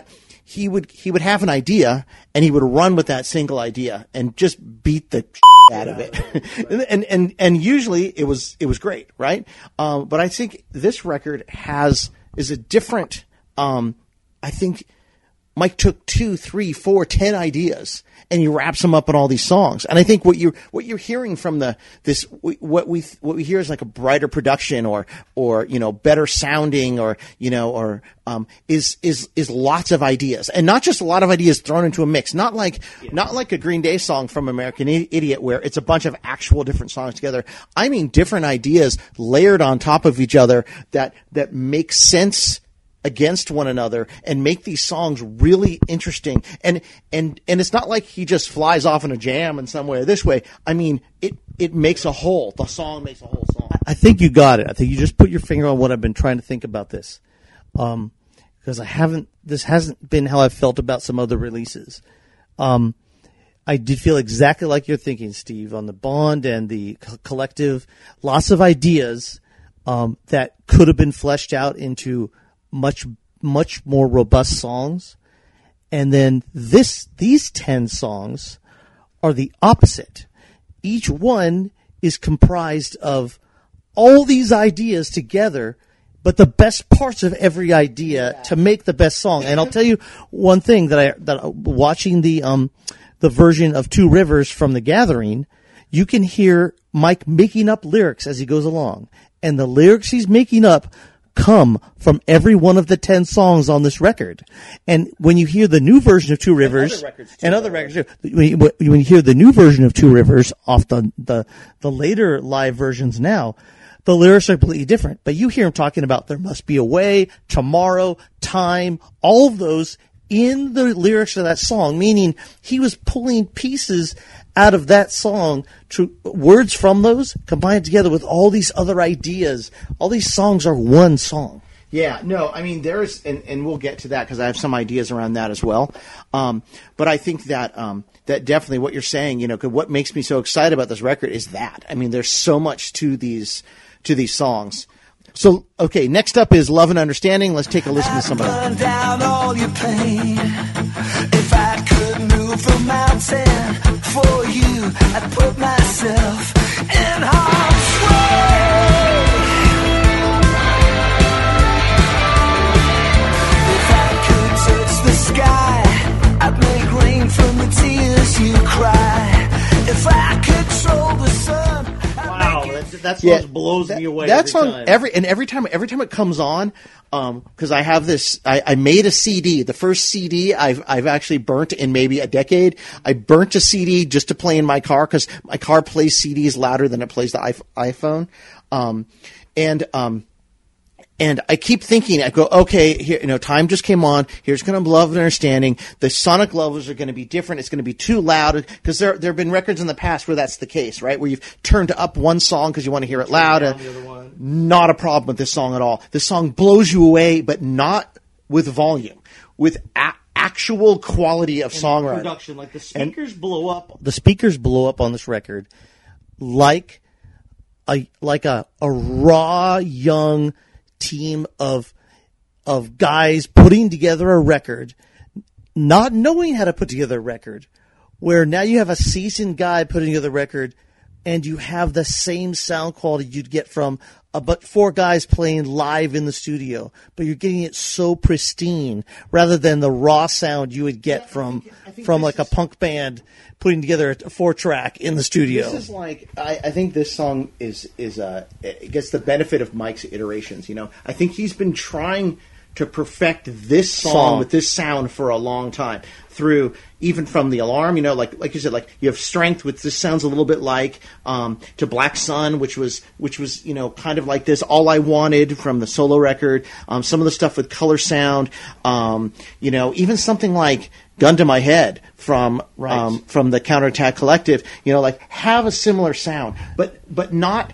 S3: he would he would have an idea and he would run with that single idea and just beat the out of it. and, and and usually it was it was great, right? Um, but I think this record has is a different. Um, I think Mike took two, three, four, ten ideas and he wraps them up in all these songs. And I think what you what you're hearing from the this what we what we hear is like a brighter production or or you know better sounding or you know or um, is is is lots of ideas and not just a lot of ideas thrown into a mix. Not like yeah. not like a Green Day song from American Idiot where it's a bunch of actual different songs together. I mean different ideas layered on top of each other that that make sense against one another and make these songs really interesting. And, and, and it's not like he just flies off in a jam in some way or this way. I mean, it, it makes a whole, the song makes a whole song.
S4: I think you got it. I think you just put your finger on what I've been trying to think about this. Um, because I haven't, this hasn't been how I've felt about some other releases. Um, I did feel exactly like you're thinking, Steve, on the Bond and the co- collective, lots of ideas, um, that could have been fleshed out into much, much more robust songs. And then this, these ten songs are the opposite. Each one is comprised of all these ideas together, but the best parts of every idea yeah. to make the best song. And I'll tell you one thing that I, that watching the, um, the version of Two Rivers from The Gathering, you can hear Mike making up lyrics as he goes along. And the lyrics he's making up come from every one of the ten songs on this record. And when you hear the new version of Two Rivers, and other records, too, and other records too, when you, when you hear the new version of Two Rivers off the, the, the later live versions now, the lyrics are completely different. But you hear him talking about There Must Be a Way, Tomorrow, Time, all of those in the lyrics of that song, meaning he was pulling pieces out of that song, to words from those combined together with all these other ideas. All these songs are one song.
S3: Yeah, no, I mean, there's, and, and we'll get to that because I have some ideas around that as well. Um, but I think that, um, that definitely what you're saying, you know, 'cause what makes me so excited about this record is that. I mean, there's so much to these, to these songs. So, okay, next up is Love and Understanding. Let's take a listen to some of that.
S5: Burn down all your pain. If I could move the mountain for you, I'd put myself in harm's way. If I could touch the sky, I'd make rain from the tears you cry. If I control the sun,
S4: wow, that, that song yeah, blows
S3: that,
S4: me away.
S3: That
S4: every
S3: song,
S4: time.
S3: every and every time, every time it comes on, because um, I have this, I, I made a C D. The first C D I've I've actually burnt in maybe a decade. I burnt a C D just to play in my car because my car plays C Ds louder than it plays the iPhone, um, and um. And I keep thinking, I go, okay, here, you know, Time just came on. Here's going to Love and Understanding. The sonic levels are going to be different. It's going to be too loud because there, there have been records in the past where that's the case, right? Where you've turned up one song because you want to hear it loud. And not a problem with this song at all. This song blows you away, but not with volume, with a- actual quality of
S4: and
S3: songwriting.
S4: Production, like the speakers and, blow up. The speakers blow up on this record, like a like a a raw young team of of guys putting together a record, not knowing how to put together a record, where now you have a seasoned guy putting together a record and you have the same sound quality you'd get from a, but four guys playing live in the studio, but you're getting it so pristine rather than the raw sound you would get yeah, from I think, I think from like is, a punk band putting together a four track in the studio.
S3: This is like I, I think this song is is uh it gets the benefit of Mike's iterations. You know, I think he's been trying to perfect this song, song with this sound for a long time. Through even from The Alarm, you know, like like you said, like you have Strength, which this sounds a little bit like, um, to Black Sun, which was which was you know kind of like this. All I Wanted from the solo record, um, some of the stuff with Color Sound, um, you know, even something like Gun to My Head from right. um, from the Counterattack Collective, you know, like have a similar sound, but but not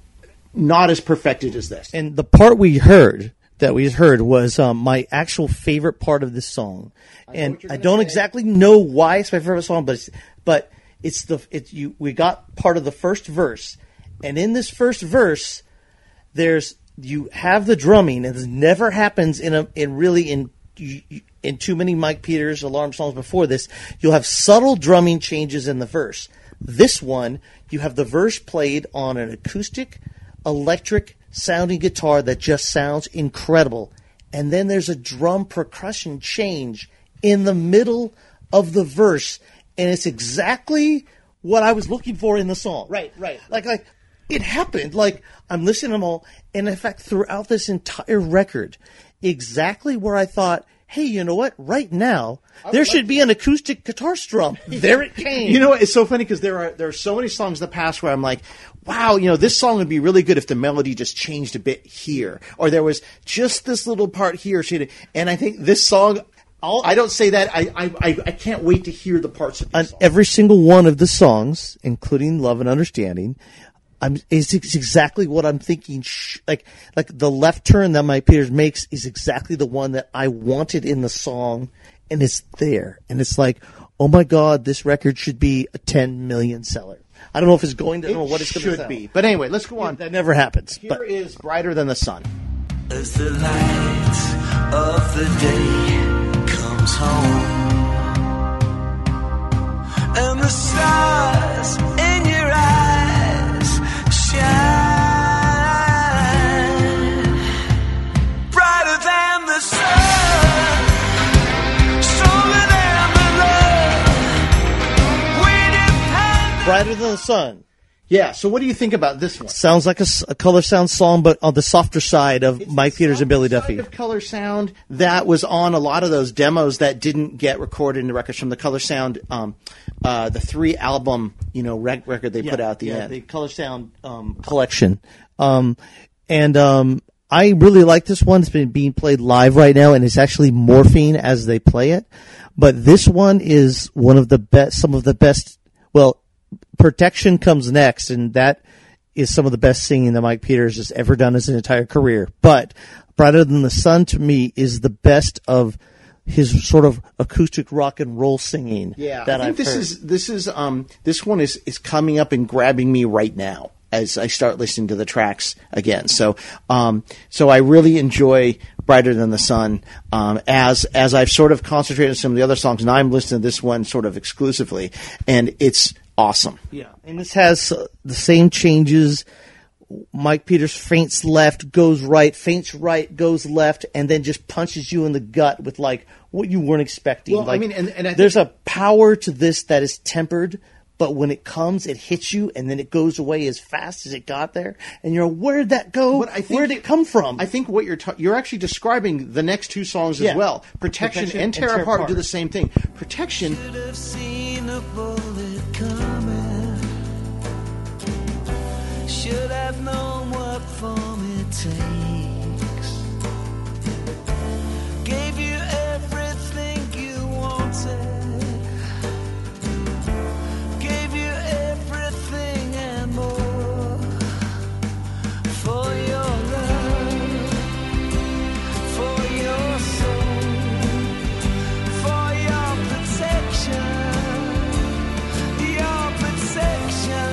S3: not as perfected as this.
S4: And the part we heard. That we heard was um, my actual favorite part of this song, I and I don't say. exactly know why it's my favorite song, but it's, but it's the it's you. We got part of the first verse, and in this first verse, there's you have the drumming, and this never happens in a in really in in too many Mike Peters alarm songs before this, you'll have subtle drumming changes in the verse. This one, you have the verse played on an acoustic, electric sounding guitar that just sounds incredible. And then there's a drum percussion change in the middle of the verse, and it's exactly what I was looking for in the song.
S3: Right, right.
S4: Like, like it happened. Like, I'm listening to them all, and in fact, throughout this entire record, exactly where I thought, hey, you know what? Right now, there should like be an acoustic guitar strum. There it came.
S3: You know what? It's so funny because there are there are so many songs in the past where I'm like, wow, you know, this song would be really good if the melody just changed a bit here, or there was just this little part here. And I think this song, I'll, I don't say that. I, I I can't wait to hear the parts of
S4: on
S3: this song.
S4: Every single one of the songs, including Love and Understanding, I'm, it's, it's exactly what I'm thinking. Sh- like, like the left turn that Mike Peters makes is exactly the one that I wanted in the song, and it's there. And it's like, oh my God, this record should be a ten million seller. I don't know if it's going to. I don't know what it's going to
S3: should be. But anyway, let's go on.
S4: That never happens.
S3: Here
S4: but.
S3: is Brighter Than the Sun.
S5: As the light of the day comes home, and the stars in your eyes shine brighter than the sun, stronger than the love we depend on.
S4: Brighter Than the Sun.
S3: Yeah, so what do you think about this one?
S4: Sounds like a, a Color Sound song, but on the softer side of
S3: It's
S4: Mike
S3: the
S4: Peters and Billy
S3: side
S4: Duffy.
S3: Of Color Sound that was on a lot of those demos that didn't get recorded in the records from the Color Sound, um, uh, the three album, you know, rec- record they put out at the
S4: yeah,
S3: end.
S4: the Color Sound um, collection. Um, and um, I really like this one. It's been being played live right now, and it's actually morphing as they play it. But this one is one of the best, some of the best, well, Protection comes next, and that is some of the best singing that Mike Peters has ever done his entire career. But Brighter Than the Sun, to me, is the best of his sort of acoustic rock and roll singing.
S3: Yeah,
S4: that
S3: I think
S4: I've
S3: this
S4: heard.
S3: is this is um this one is is coming up and grabbing me right now as I start listening to the tracks again. So um so I really enjoy Brighter Than the Sun. Um, as as I've sort of concentrated on some of the other songs, and I'm listening to this one sort of exclusively, and it's awesome.
S4: Yeah, and this has uh, the same changes. Mike Peters feints left, goes right, feints right, goes left, and then just punches you in the gut with like what you weren't expecting.
S3: Well, I
S4: like,
S3: mean, and- and I think-
S4: there's a power to this that is tempered, but when it comes, it hits you, and then it goes away as fast as it got there, and you're, where'd that go?
S3: But I think-
S4: Where'd it come from?
S3: I think what you're ta- you're actually describing the next two songs
S4: Yeah.
S3: as well. Protection,
S4: Protection
S3: and
S4: and
S3: Tear
S4: Tear
S3: Apart
S4: Apart.
S3: do the same thing. Protection.
S5: Should have seen a bullet coming. Should have known what form it takes. Gave you everything you wanted. Gave you everything and more. For your love, for your soul, for your protection, your protection,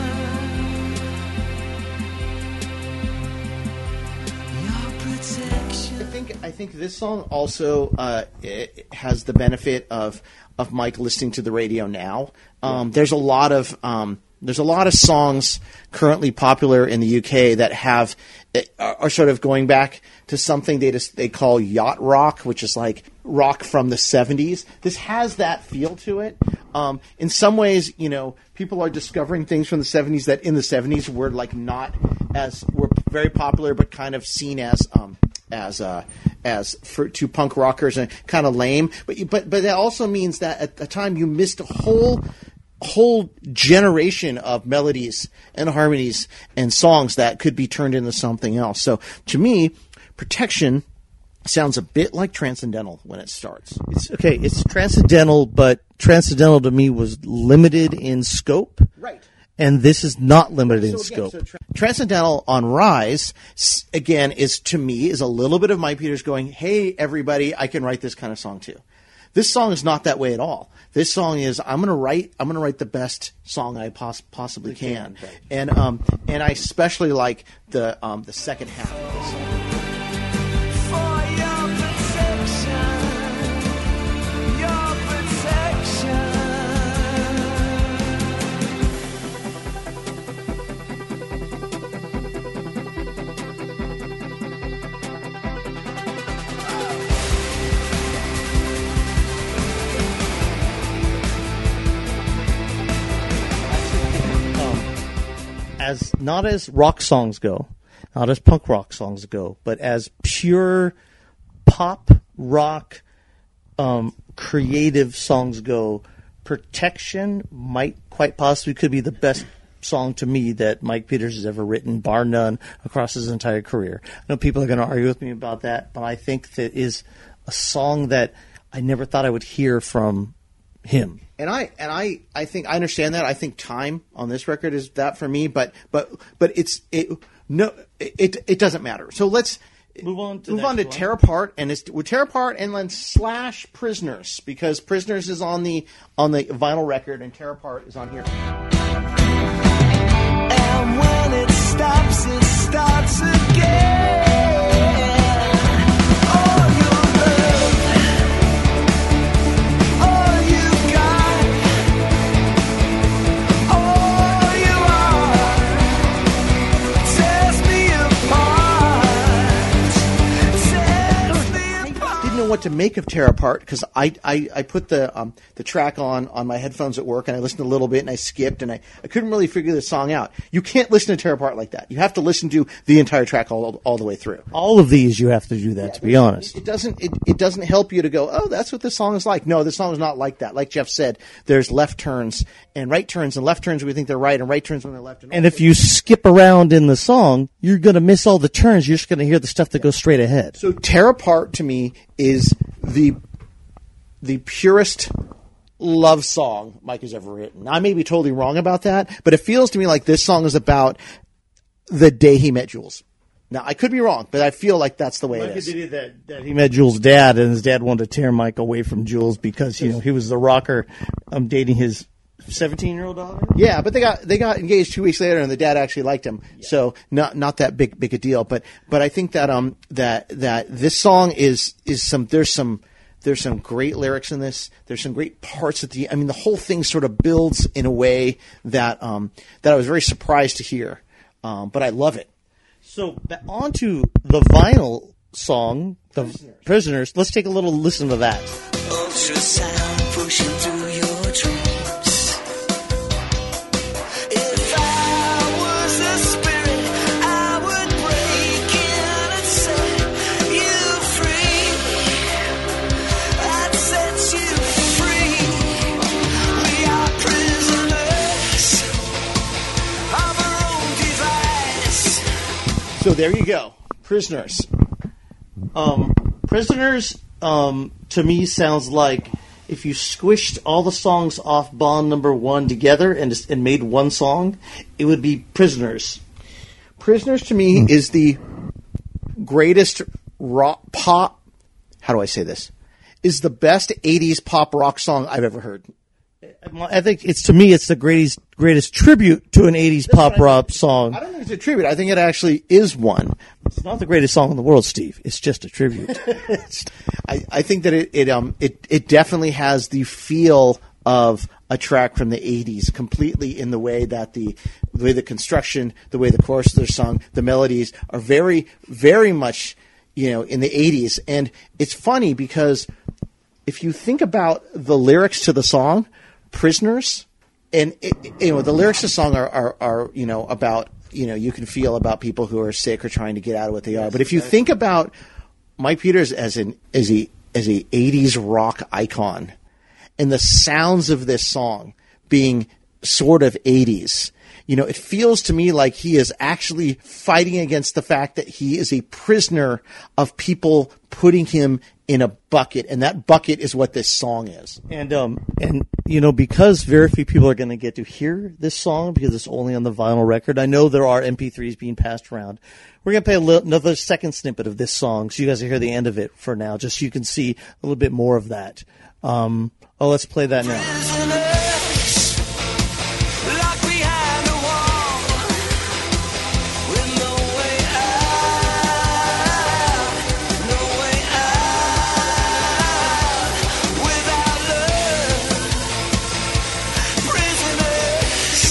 S5: your protection.
S3: I think I think this song also uh, it has the benefit of of Mike listening to the radio now. Um, there's a lot of um, there's a lot of songs currently popular in the U K that have are, are sort of going back to something they just they call yacht rock, which is like rock from the seventies. This has that feel to it. Um, in some ways, you know, people are discovering things from the seventies that in the seventies were like not as were very popular, but kind of seen as um, as uh, as for to punk rockers and kind of lame. But you, but but that also means that at the time you missed a whole whole generation of melodies and harmonies and songs that could be turned into something else. So to me, Protection sounds a bit like Transcendental when it starts.
S4: It's, okay, it's Transcendental, but Transcendental to me was limited in scope.
S3: Right.
S4: And this is not limited in
S3: So again,
S4: scope.
S3: so tra- Transcendental on Rise, s- again, is to me, is a little bit of Mike Peters going, hey, everybody, I can write this kind of song too. This song is not that way at all. This song is, I'm going to write, I'm going to write the best song I pos- possibly can.
S4: can, right.
S3: And, um, and I especially like the, um, the second half of this song.
S5: For your protection,
S4: as not as rock songs go, not as punk rock songs go, but as pure pop rock um, creative songs go, Protection might quite possibly could be the best song to me that Mike Peters has ever written, bar none, across his entire career. I know people are going to argue with me about that, but I think that is a song that I never thought I would hear from him.
S3: And I and I, I think I understand that. I think Time on this record is that for me, but but but it's it no it it doesn't matter. So let's
S4: Move on to
S3: move on to
S4: one.
S3: Tear Apart, and it's with Tear Apart and then slash Prisoners, because Prisoners is on the on the vinyl record and Tear Apart is on here.
S5: And when it stops, it starts again. All your love, all you got, all you are, tears me apart, tears me apart.
S3: Didn't know what to make of Tear Apart because I, I, I put the um, the track on on my headphones at work and I listened a little bit and I skipped and I, I couldn't really figure the song out. You can't listen to Tear Apart like that. You have to listen to the entire track all all the way through.
S4: All of these you have to do that, to be honest.
S3: It doesn't it, it doesn't help you to go, oh, that's what this song is like. No, this song is not like that. Like Jeff said, there's left turns and right turns and left turns when we think they're right and right turns when they're left. And,
S4: And if you skip around in the song, you're going to miss all the turns. You're just going to hear the stuff that goes straight ahead.
S3: So Tear Apart to me is the the purest love song Mike has ever written. I may be totally wrong about that, but it feels to me like this song is about the day he met Jules. Now, I could be wrong, but I feel like that's the way it is.
S4: That, that he met Jules' dad, and his dad wanted to tear Mike away from Jules because, you know, he was the rocker um, dating his seventeen-year-old daughter.
S3: Yeah, but they got they got engaged two weeks later, and the dad actually liked him. Yeah. So not not that big big a deal. But but I think that um that that this song is is some there's some there's some great lyrics in this. There's some great parts at the. I mean, the whole thing sort of builds in a way that um that I was very surprised to hear. Um, but I love it.
S4: So on to the vinyl song, the Prisoners. Prisoners. Let's take a little listen to that.
S5: Ultrasound pushing through your dreams. If I was a spirit, I would break in and set you free. I'd set you free. We are prisoners of our own device.
S3: So there you go, Prisoners.
S4: Um, Prisoners, um, to me, sounds like if you squished all the songs off Bond number one together and just, and made one song, it would be Prisoners.
S3: Prisoners to me is the greatest rock pop. How do I say this? Is the best eighties pop rock song I've ever heard.
S4: I think it's, to me, it's the greatest greatest tribute to an eighties pop rock song.
S3: I don't think it's a tribute. I think it actually is one.
S4: It's not the greatest song in the world, Steve. It's just a tribute.
S3: I, I think that it it um it, it definitely has the feel of a track from the eighties, completely in the way that the, the way the construction, the way the choruses are sung, the melodies are very very much, you know, in the eighties. And it's funny because if you think about the lyrics to the song Prisoners, and it, you know, the lyrics to the song are, are, are, you know, about, you know, you can feel about people who are sick or trying to get out of what they are. But if you think about Mike Peters as an as a as a eighties rock icon, and the sounds of this song being sort of eighties, you know, it feels to me like he is actually fighting against the fact that he is a prisoner of people putting him in a bucket, and that bucket is what this song is.
S4: And um and you know, because very few people are going to get to hear this song because it's only on the vinyl record. I know there are M P threes being passed around. We're going to play a little, another second snippet of this song, so you guys will hear the end of it for now, just so you can see a little bit more of that. Um, oh, let's play that now.
S5: Prisoners, locked behind a wall, with no way out, no way out, without love. Prisoners.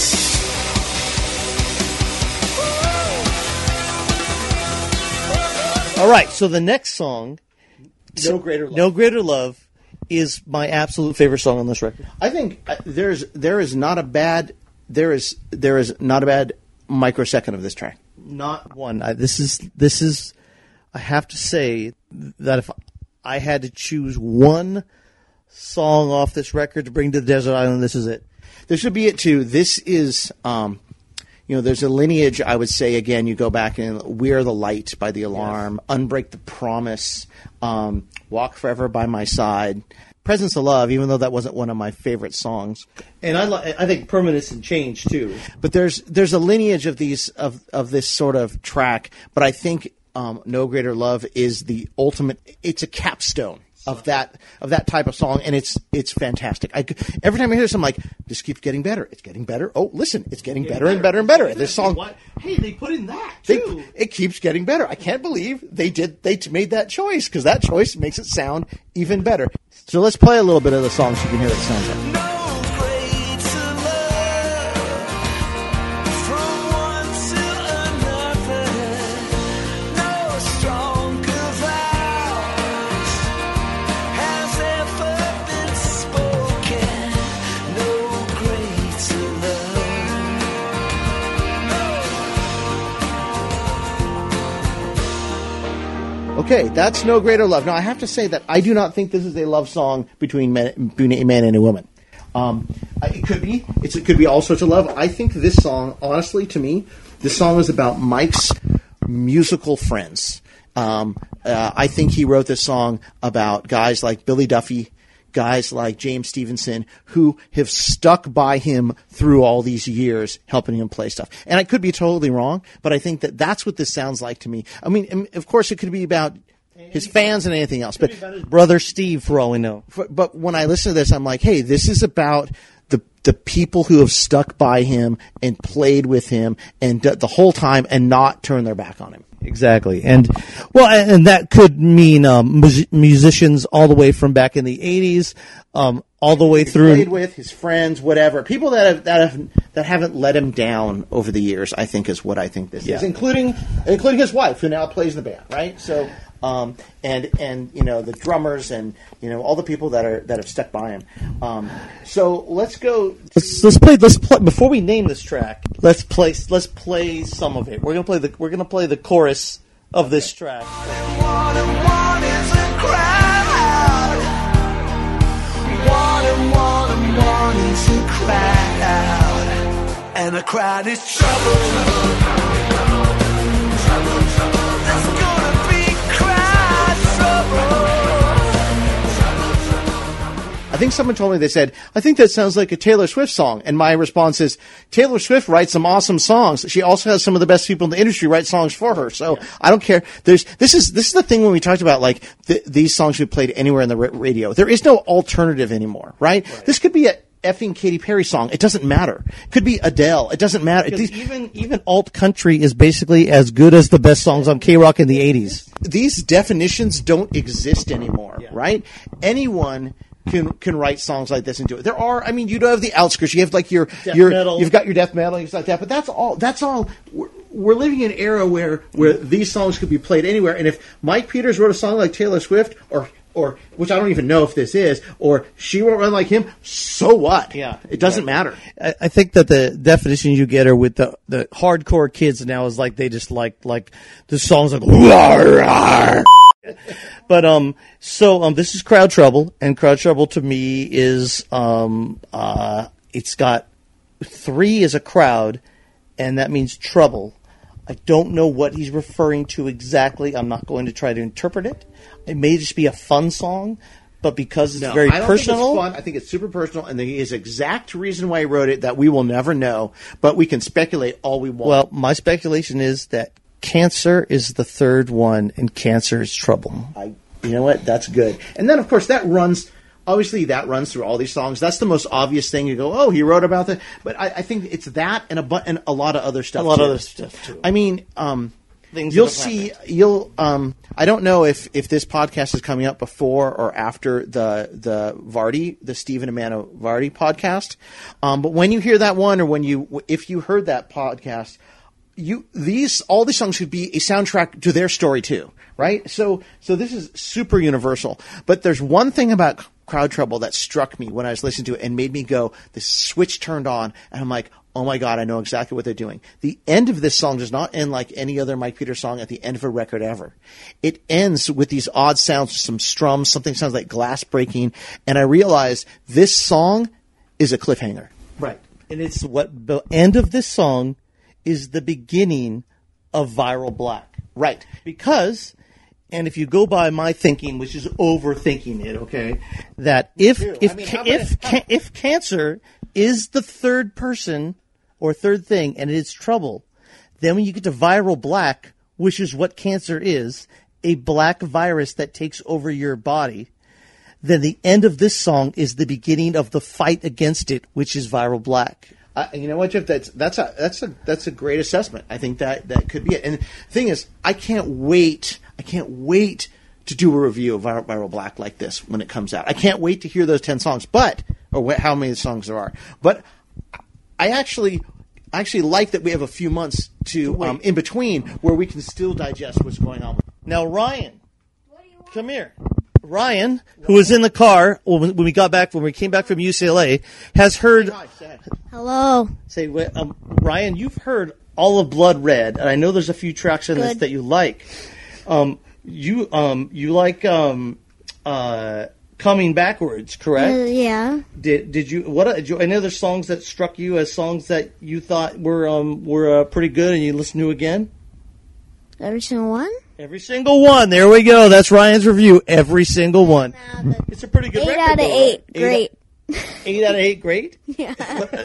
S4: All right, so the next song,
S3: No Greater Love.
S4: No Greater Love, is my absolute favorite song on this record.
S3: I think uh, there's there is not a bad there is there is not a bad microsecond of this track.
S4: Not one. I, this is this is. I have to say that if I had to choose one song off this record to bring to the desert island, this is it.
S3: This should be it too. This is, um, you know, there's a lineage. I would say again, you go back and "We Are the Light" by The Alarm, yes. "Unbreak the Promise," um, "Walk Forever by My Side," "Presence of Love," even though that wasn't one of my favorite songs.
S4: And I, li- I think "Permanence and Change" too.
S3: But there's there's a lineage of these of of this sort of track. But I think um, "No Greater Love" is the ultimate. It's a capstone of that of that type of song, and it's it's fantastic. I, every time I hear this, I'm like, this keeps getting better. It's getting better. Oh, listen, it's getting better and better and better. This song,
S4: hey, they put in that
S3: they,
S4: too.
S3: It keeps getting better. I can't believe they did they made that choice, because that choice makes it sound even better. So let's play a little bit of the song so you can hear what it sounds like. Okay, that's "No Greater Love." Now, I have to say that I do not think this is a love song between, men, between a man and a woman. Um, it could be. It's, it could be all sorts of love. I think this song, honestly, to me, this song is about Mike's musical friends. Um, uh, I think he wrote this song about guys like Billy Duffy, guys like James Stevenson, who have stuck by him through all these years, helping him play stuff. And I could be totally wrong, but I think that that's what this sounds like to me. I mean, of course, it could be about his fans and anything else, but
S4: his brother Steve, for all we know.
S3: For, but when I listen to this, I'm like, hey, this is about the the people who have stuck by him and played with him and d- the whole time and not turned their back on him.
S4: Exactly, and well, and that could mean um, mus- musicians all the way from back in the eighties, um, all the way through.
S3: Played with his friends, whatever people that have that have that haven't let him down over the years. I think is what I think this
S4: yeah.
S3: is, including including his wife, who now plays in the band, right? So, um, and and you know the drummers and you know all the people that are that have stuck by him. Um, so let's go.
S4: Let's let's play. Let's play before we name this track. Let's play. Let's play some of it. We're gonna play the. We're gonna play the chorus of this track.
S5: One and one is a crowd. One and one and one is a crowd. And a crowd is trouble. There's gonna be crowd trouble.
S3: I think someone told me, they said, I think that sounds like a Taylor Swift song. And my response is, Taylor Swift writes some awesome songs. She also has some of the best people in the industry write songs for her. So yeah. I don't care. There's, this is, this is the thing when we talked about like th- these songs should be played anywhere in the r- radio. There is no alternative anymore, right? right? This could be a effing Katy Perry song. It doesn't matter. It could be Adele. It doesn't matter.
S4: These, even, even alt country is basically as good as the best songs on K-Rock in the eighties.
S3: These definitions don't exist anymore,
S4: yeah.
S3: right? Anyone can can write songs like this and do it. There are, I mean, you do have the outskirts. You have like your
S4: death
S3: your
S4: metal.
S3: You've got your death metal and things like that. But that's all. That's all. We're, we're living in an era where where these songs could be played anywhere. And if Mike Peters wrote a song like Taylor Swift, or or which I don't even know if this is, or she wrote one like him, so what?
S4: Yeah,
S3: it doesn't
S4: yeah.
S3: matter.
S4: I, I think that the definition you get are with the the hardcore kids now is like they just like like the songs like. But um, so um, this is Crowd Trouble, and Crowd Trouble to me is um, uh, it's got three as a crowd, and that means trouble. I don't know what he's referring to exactly. I'm not going to try to interpret it. It may just be a fun song, but because it's
S3: no,
S4: very
S3: I don't
S4: personal,
S3: think it's fun. I think it's super personal, and his exact reason why he wrote it that we will never know, but we can speculate all we want.
S4: Well, my speculation is that Cancer is the third one, and Cancer is trouble.
S3: I, you know what? That's good. And then, of course, that runs. Obviously, that runs through all these songs. That's the most obvious thing. You go, oh, he wrote about that. But I, I think it's that and a bu- and a lot of other stuff.
S4: A lot
S3: too.
S4: of other stuff too.
S3: I mean, um,
S4: Things
S3: you'll see. Happened. You'll. Um, I don't know if, if this podcast is coming up before or after the the Vardy, the Steve and Amanda Vardy podcast. Um, but when you hear that one, or when you if you heard that podcast. You these all these songs should be a soundtrack to their story too, right? So so this is super universal. But there's one thing about Crowd Trouble that struck me when I was listening to it and made me go, the switch turned on, and I'm like, oh my God, I know exactly what they're doing. The end of this song does not end like any other Mike Peters song at the end of a record ever. It ends with these odd sounds, some strums, something sounds like glass breaking, and I realized this song is a cliffhanger.
S4: Right. And it's what the end of this song is the beginning of Viral Black.
S3: Right.
S4: Because, and if you go by my thinking, which is overthinking it, okay, that if
S3: too.
S4: if
S3: I mean,
S4: ca-
S3: how about
S4: if
S3: it-
S4: ca- if cancer is the third person or third thing and it's trouble, then when you get to Viral Black, which is what cancer is, a black virus that takes over your body, then the end of this song is the beginning of the fight against it, which is Viral Black.
S3: Uh, you know what, Jeff? That's that's a that's a that's a great assessment. I think that that could be it. And the thing is, I can't wait. I can't wait to do a review of Viral, Viral Black like this when it comes out. I can't wait to hear those ten songs, but or wh- how many songs there are. But I actually I actually like that we have a few months to um, in between where we can still digest what's going on.
S4: Now, Ryan, come here. Ryan, who was in the car when we got back, when we came back from U C L A, has heard.
S3: Hi, Seth.
S6: Hello.
S4: Say, wait, um, Ryan, you've heard all of Blood Red, and I know there's a few tracks in this
S6: Good.
S4: that you like. Um, you um, you like um, uh, Coming Backwards, correct?
S6: Uh, yeah.
S4: Did did you what? Did you, I know there's songs that struck you as songs that you thought were um, were uh, pretty good, and you listened to again.
S6: Every single one?
S4: Every single one. There we go. That's Ryan's review. Every single one. It's a pretty good
S6: Eight
S4: record.
S6: out of
S4: though,
S6: eight.
S4: right?
S6: Great.
S4: Eight out of eight. Great.
S6: Yeah.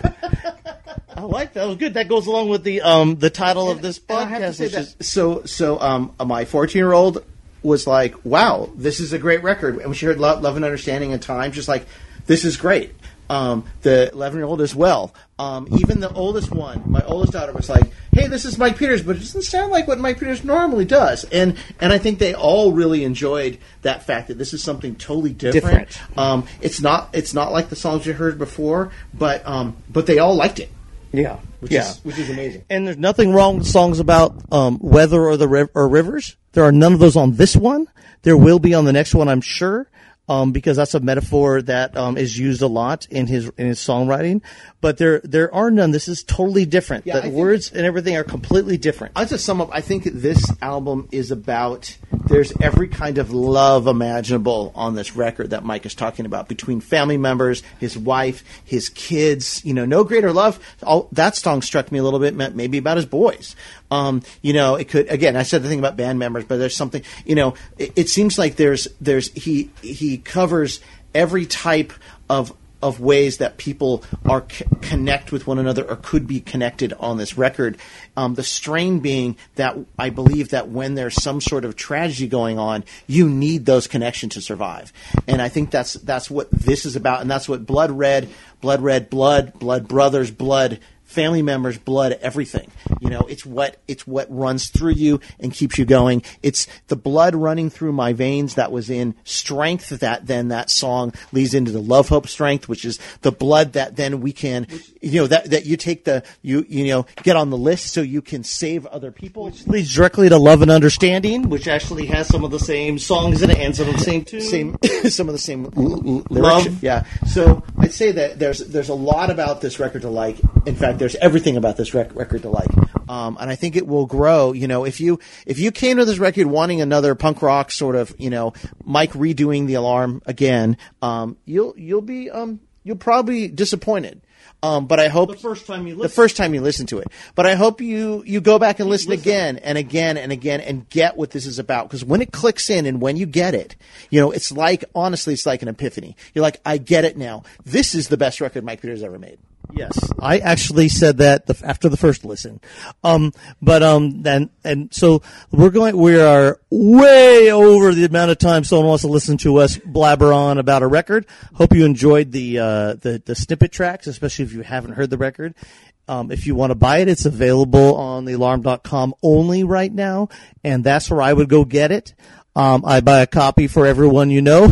S4: I like that. That was good. That goes along with the um the title of this
S3: And I have to
S4: podcast,
S3: say
S4: which
S3: that-
S4: is
S3: so so um my fourteen year old was like, wow, this is a great record. And when she heard Love, Love and Understanding and Time, she's like, this is great. Um, the eleven year old as well. Um, even the oldest one, my oldest daughter, was like, hey, this is Mike Peters, but it doesn't sound like what Mike Peters normally does. And and I think they all really enjoyed that fact that this is something totally different.
S4: Different.
S3: Um, it's not it's not like the songs you heard before, but um, but they all liked it,
S4: yeah,
S3: which
S4: yeah.
S3: is which is amazing.
S4: And there's nothing wrong with songs about um, weather or the riv- or rivers. There are none of those on this one. There will be on the next one, I'm sure, um, because that's a metaphor that um, is used a lot in his in his songwriting. But there there are none. This is totally different.
S3: Yeah, I
S4: the
S3: think-
S4: words and everything are completely different.
S3: I'll just sum up. I think this album is about, there's every kind of love imaginable on this record that Mike is talking about, between family members, his wife, his kids. You know, no greater love. All, that song struck me a little bit, meant maybe about his boys. Um, you know, it could, again, I said the thing about band members, but there's something, you know, it, it seems like there's, there's, he, he covers every type of, of ways that people are c- connect with one another or could be connected on this record. Um, the strain being that I believe that when there's some sort of tragedy going on, you need those connections to survive. And I think that's that's what this is about, and that's what Blood Red, Blood Red, Blood, Blood Brothers, Blood, family members, blood, everything. You know, it's what it's what runs through you and keeps you going. It's the blood running through my veins that was in Strength, that then that song leads into the Love, Hope, Strength, which is the blood that then we can, you know, that that you take the you you know get on the list so you can save other people.
S4: Which leads directly to Love and Understanding, which actually has some of the same songs in it and some of the same tunes.
S3: Same, some of the same l- l- lyrics.
S4: Love.
S3: Yeah. So I'd say that there's there's a lot about this record to like. In fact, there's everything about this rec- record to like, um, and I think it will grow. You know, if you if you came to this record wanting another punk rock sort of, you know, Mike redoing The Alarm again, um, you'll you'll be um, you'll probably be disappointed. Um, but I hope
S4: The first time you
S3: the
S4: listen.
S3: first time you listen to it. But I hope you you go back and listen again and again and again and get what this is about. Because when it clicks in and when you get it, you know, it's like, honestly, it's like an epiphany. You're like, I get it now. This is the best record Mike Peters ever made.
S4: Yes, I actually said that the, after the first listen. Um, but um, then and so we're going. We are way over the amount of time someone wants to listen to us blabber on about a record. Hope you enjoyed the uh, the the snippet tracks, especially if you haven't heard the record. Um, if you want to buy it, it's available on the alarm dot com only right now, and that's where I would go get it. Um, I buy a copy for everyone you know,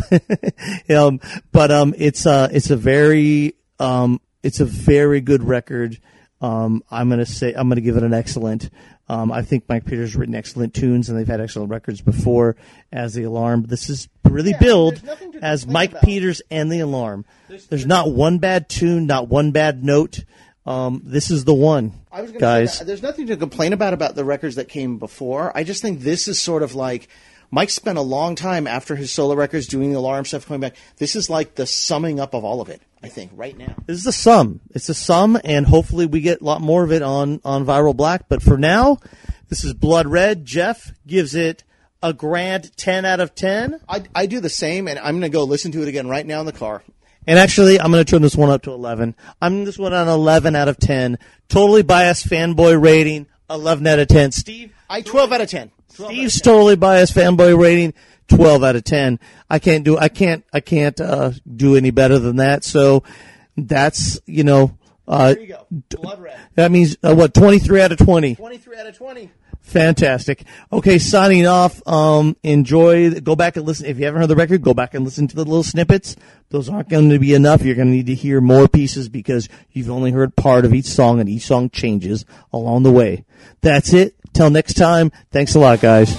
S4: um, but um, it's uh, it's a very um, it's a very good record. Um, I'm gonna say I'm gonna give it an excellent. Um, I think Mike Peters has written excellent tunes, and they've had excellent records before as The Alarm. This is really
S3: Yeah,
S4: billed
S3: there's nothing to
S4: as
S3: complain
S4: Mike
S3: about.
S4: Peters and The Alarm. There's not one bad tune, not one bad note. Um, this is the one,
S3: I was gonna
S4: guys.
S3: say that there's nothing to complain about about the records that came before. I just think this is sort of like Mike spent a long time after his solo records doing the alarm stuff, coming back. This is like the summing up of all of it, I think, right now.
S4: This is the sum. It's the sum, and hopefully we get a lot more of it on, on Viral Black. But for now, this is Blood Red. Jeff gives it a grand ten out of ten.
S3: I, I do the same, and I'm going to go listen to it again right now in the car.
S4: And actually, I'm going to turn this one up to eleven. I'm this one on eleven out of ten. Totally biased fanboy rating, eleven out of ten. Steve?
S3: I twelve out of ten.
S4: Steve's totally biased fanboy rating, twelve out of ten. I can't do, I can't, I can't, uh, do any better than that. So that's, you know, uh,
S3: There you go. Blood Red.
S4: that means, uh, what, twenty-three out of twenty.
S3: twenty-three out of twenty.
S4: Fantastic. Okay, signing off. Um, enjoy. Go back and listen. If you haven't heard the record, go back and listen to the little snippets. Those aren't going to be enough. You're going to need to hear more pieces because you've only heard part of each song, and each song changes along the way. That's it. Till next time. Thanks a lot, guys.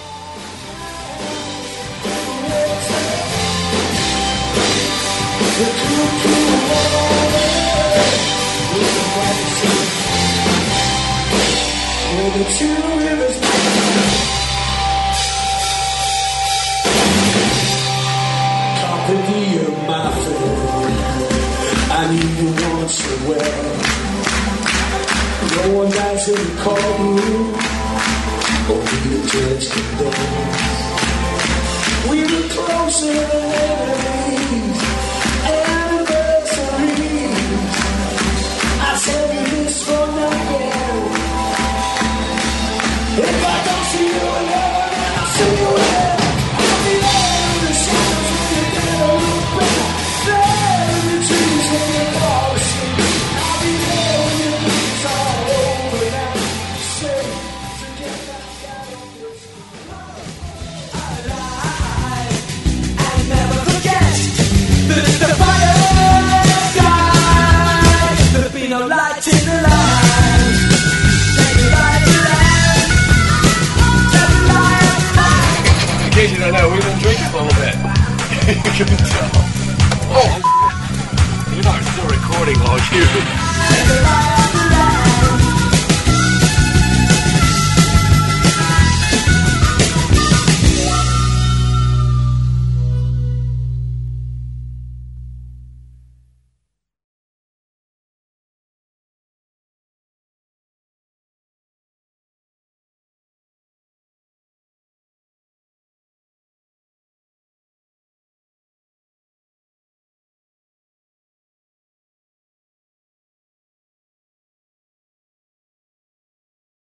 S5: I knew you once so well. No one dies in the courtroom, only the judge can dance. We were closer than enemies, anniversaries. I tell you this for nothing. If I don't see you alone, I'll see you again. I'll be there in the shadows when you never look back. There in the trees when you fall asleep. I'll be there when your dreams are over now. Say, forget that guy on this. I lie and never forget. There's the fire sky. There'll be no light in the light. Say goodbye to land. Tell the light back.
S7: In case you don't know, we've been drinking a little bit. You can tell. Oh, you're not still recording, are you?
S5: Say goodbye.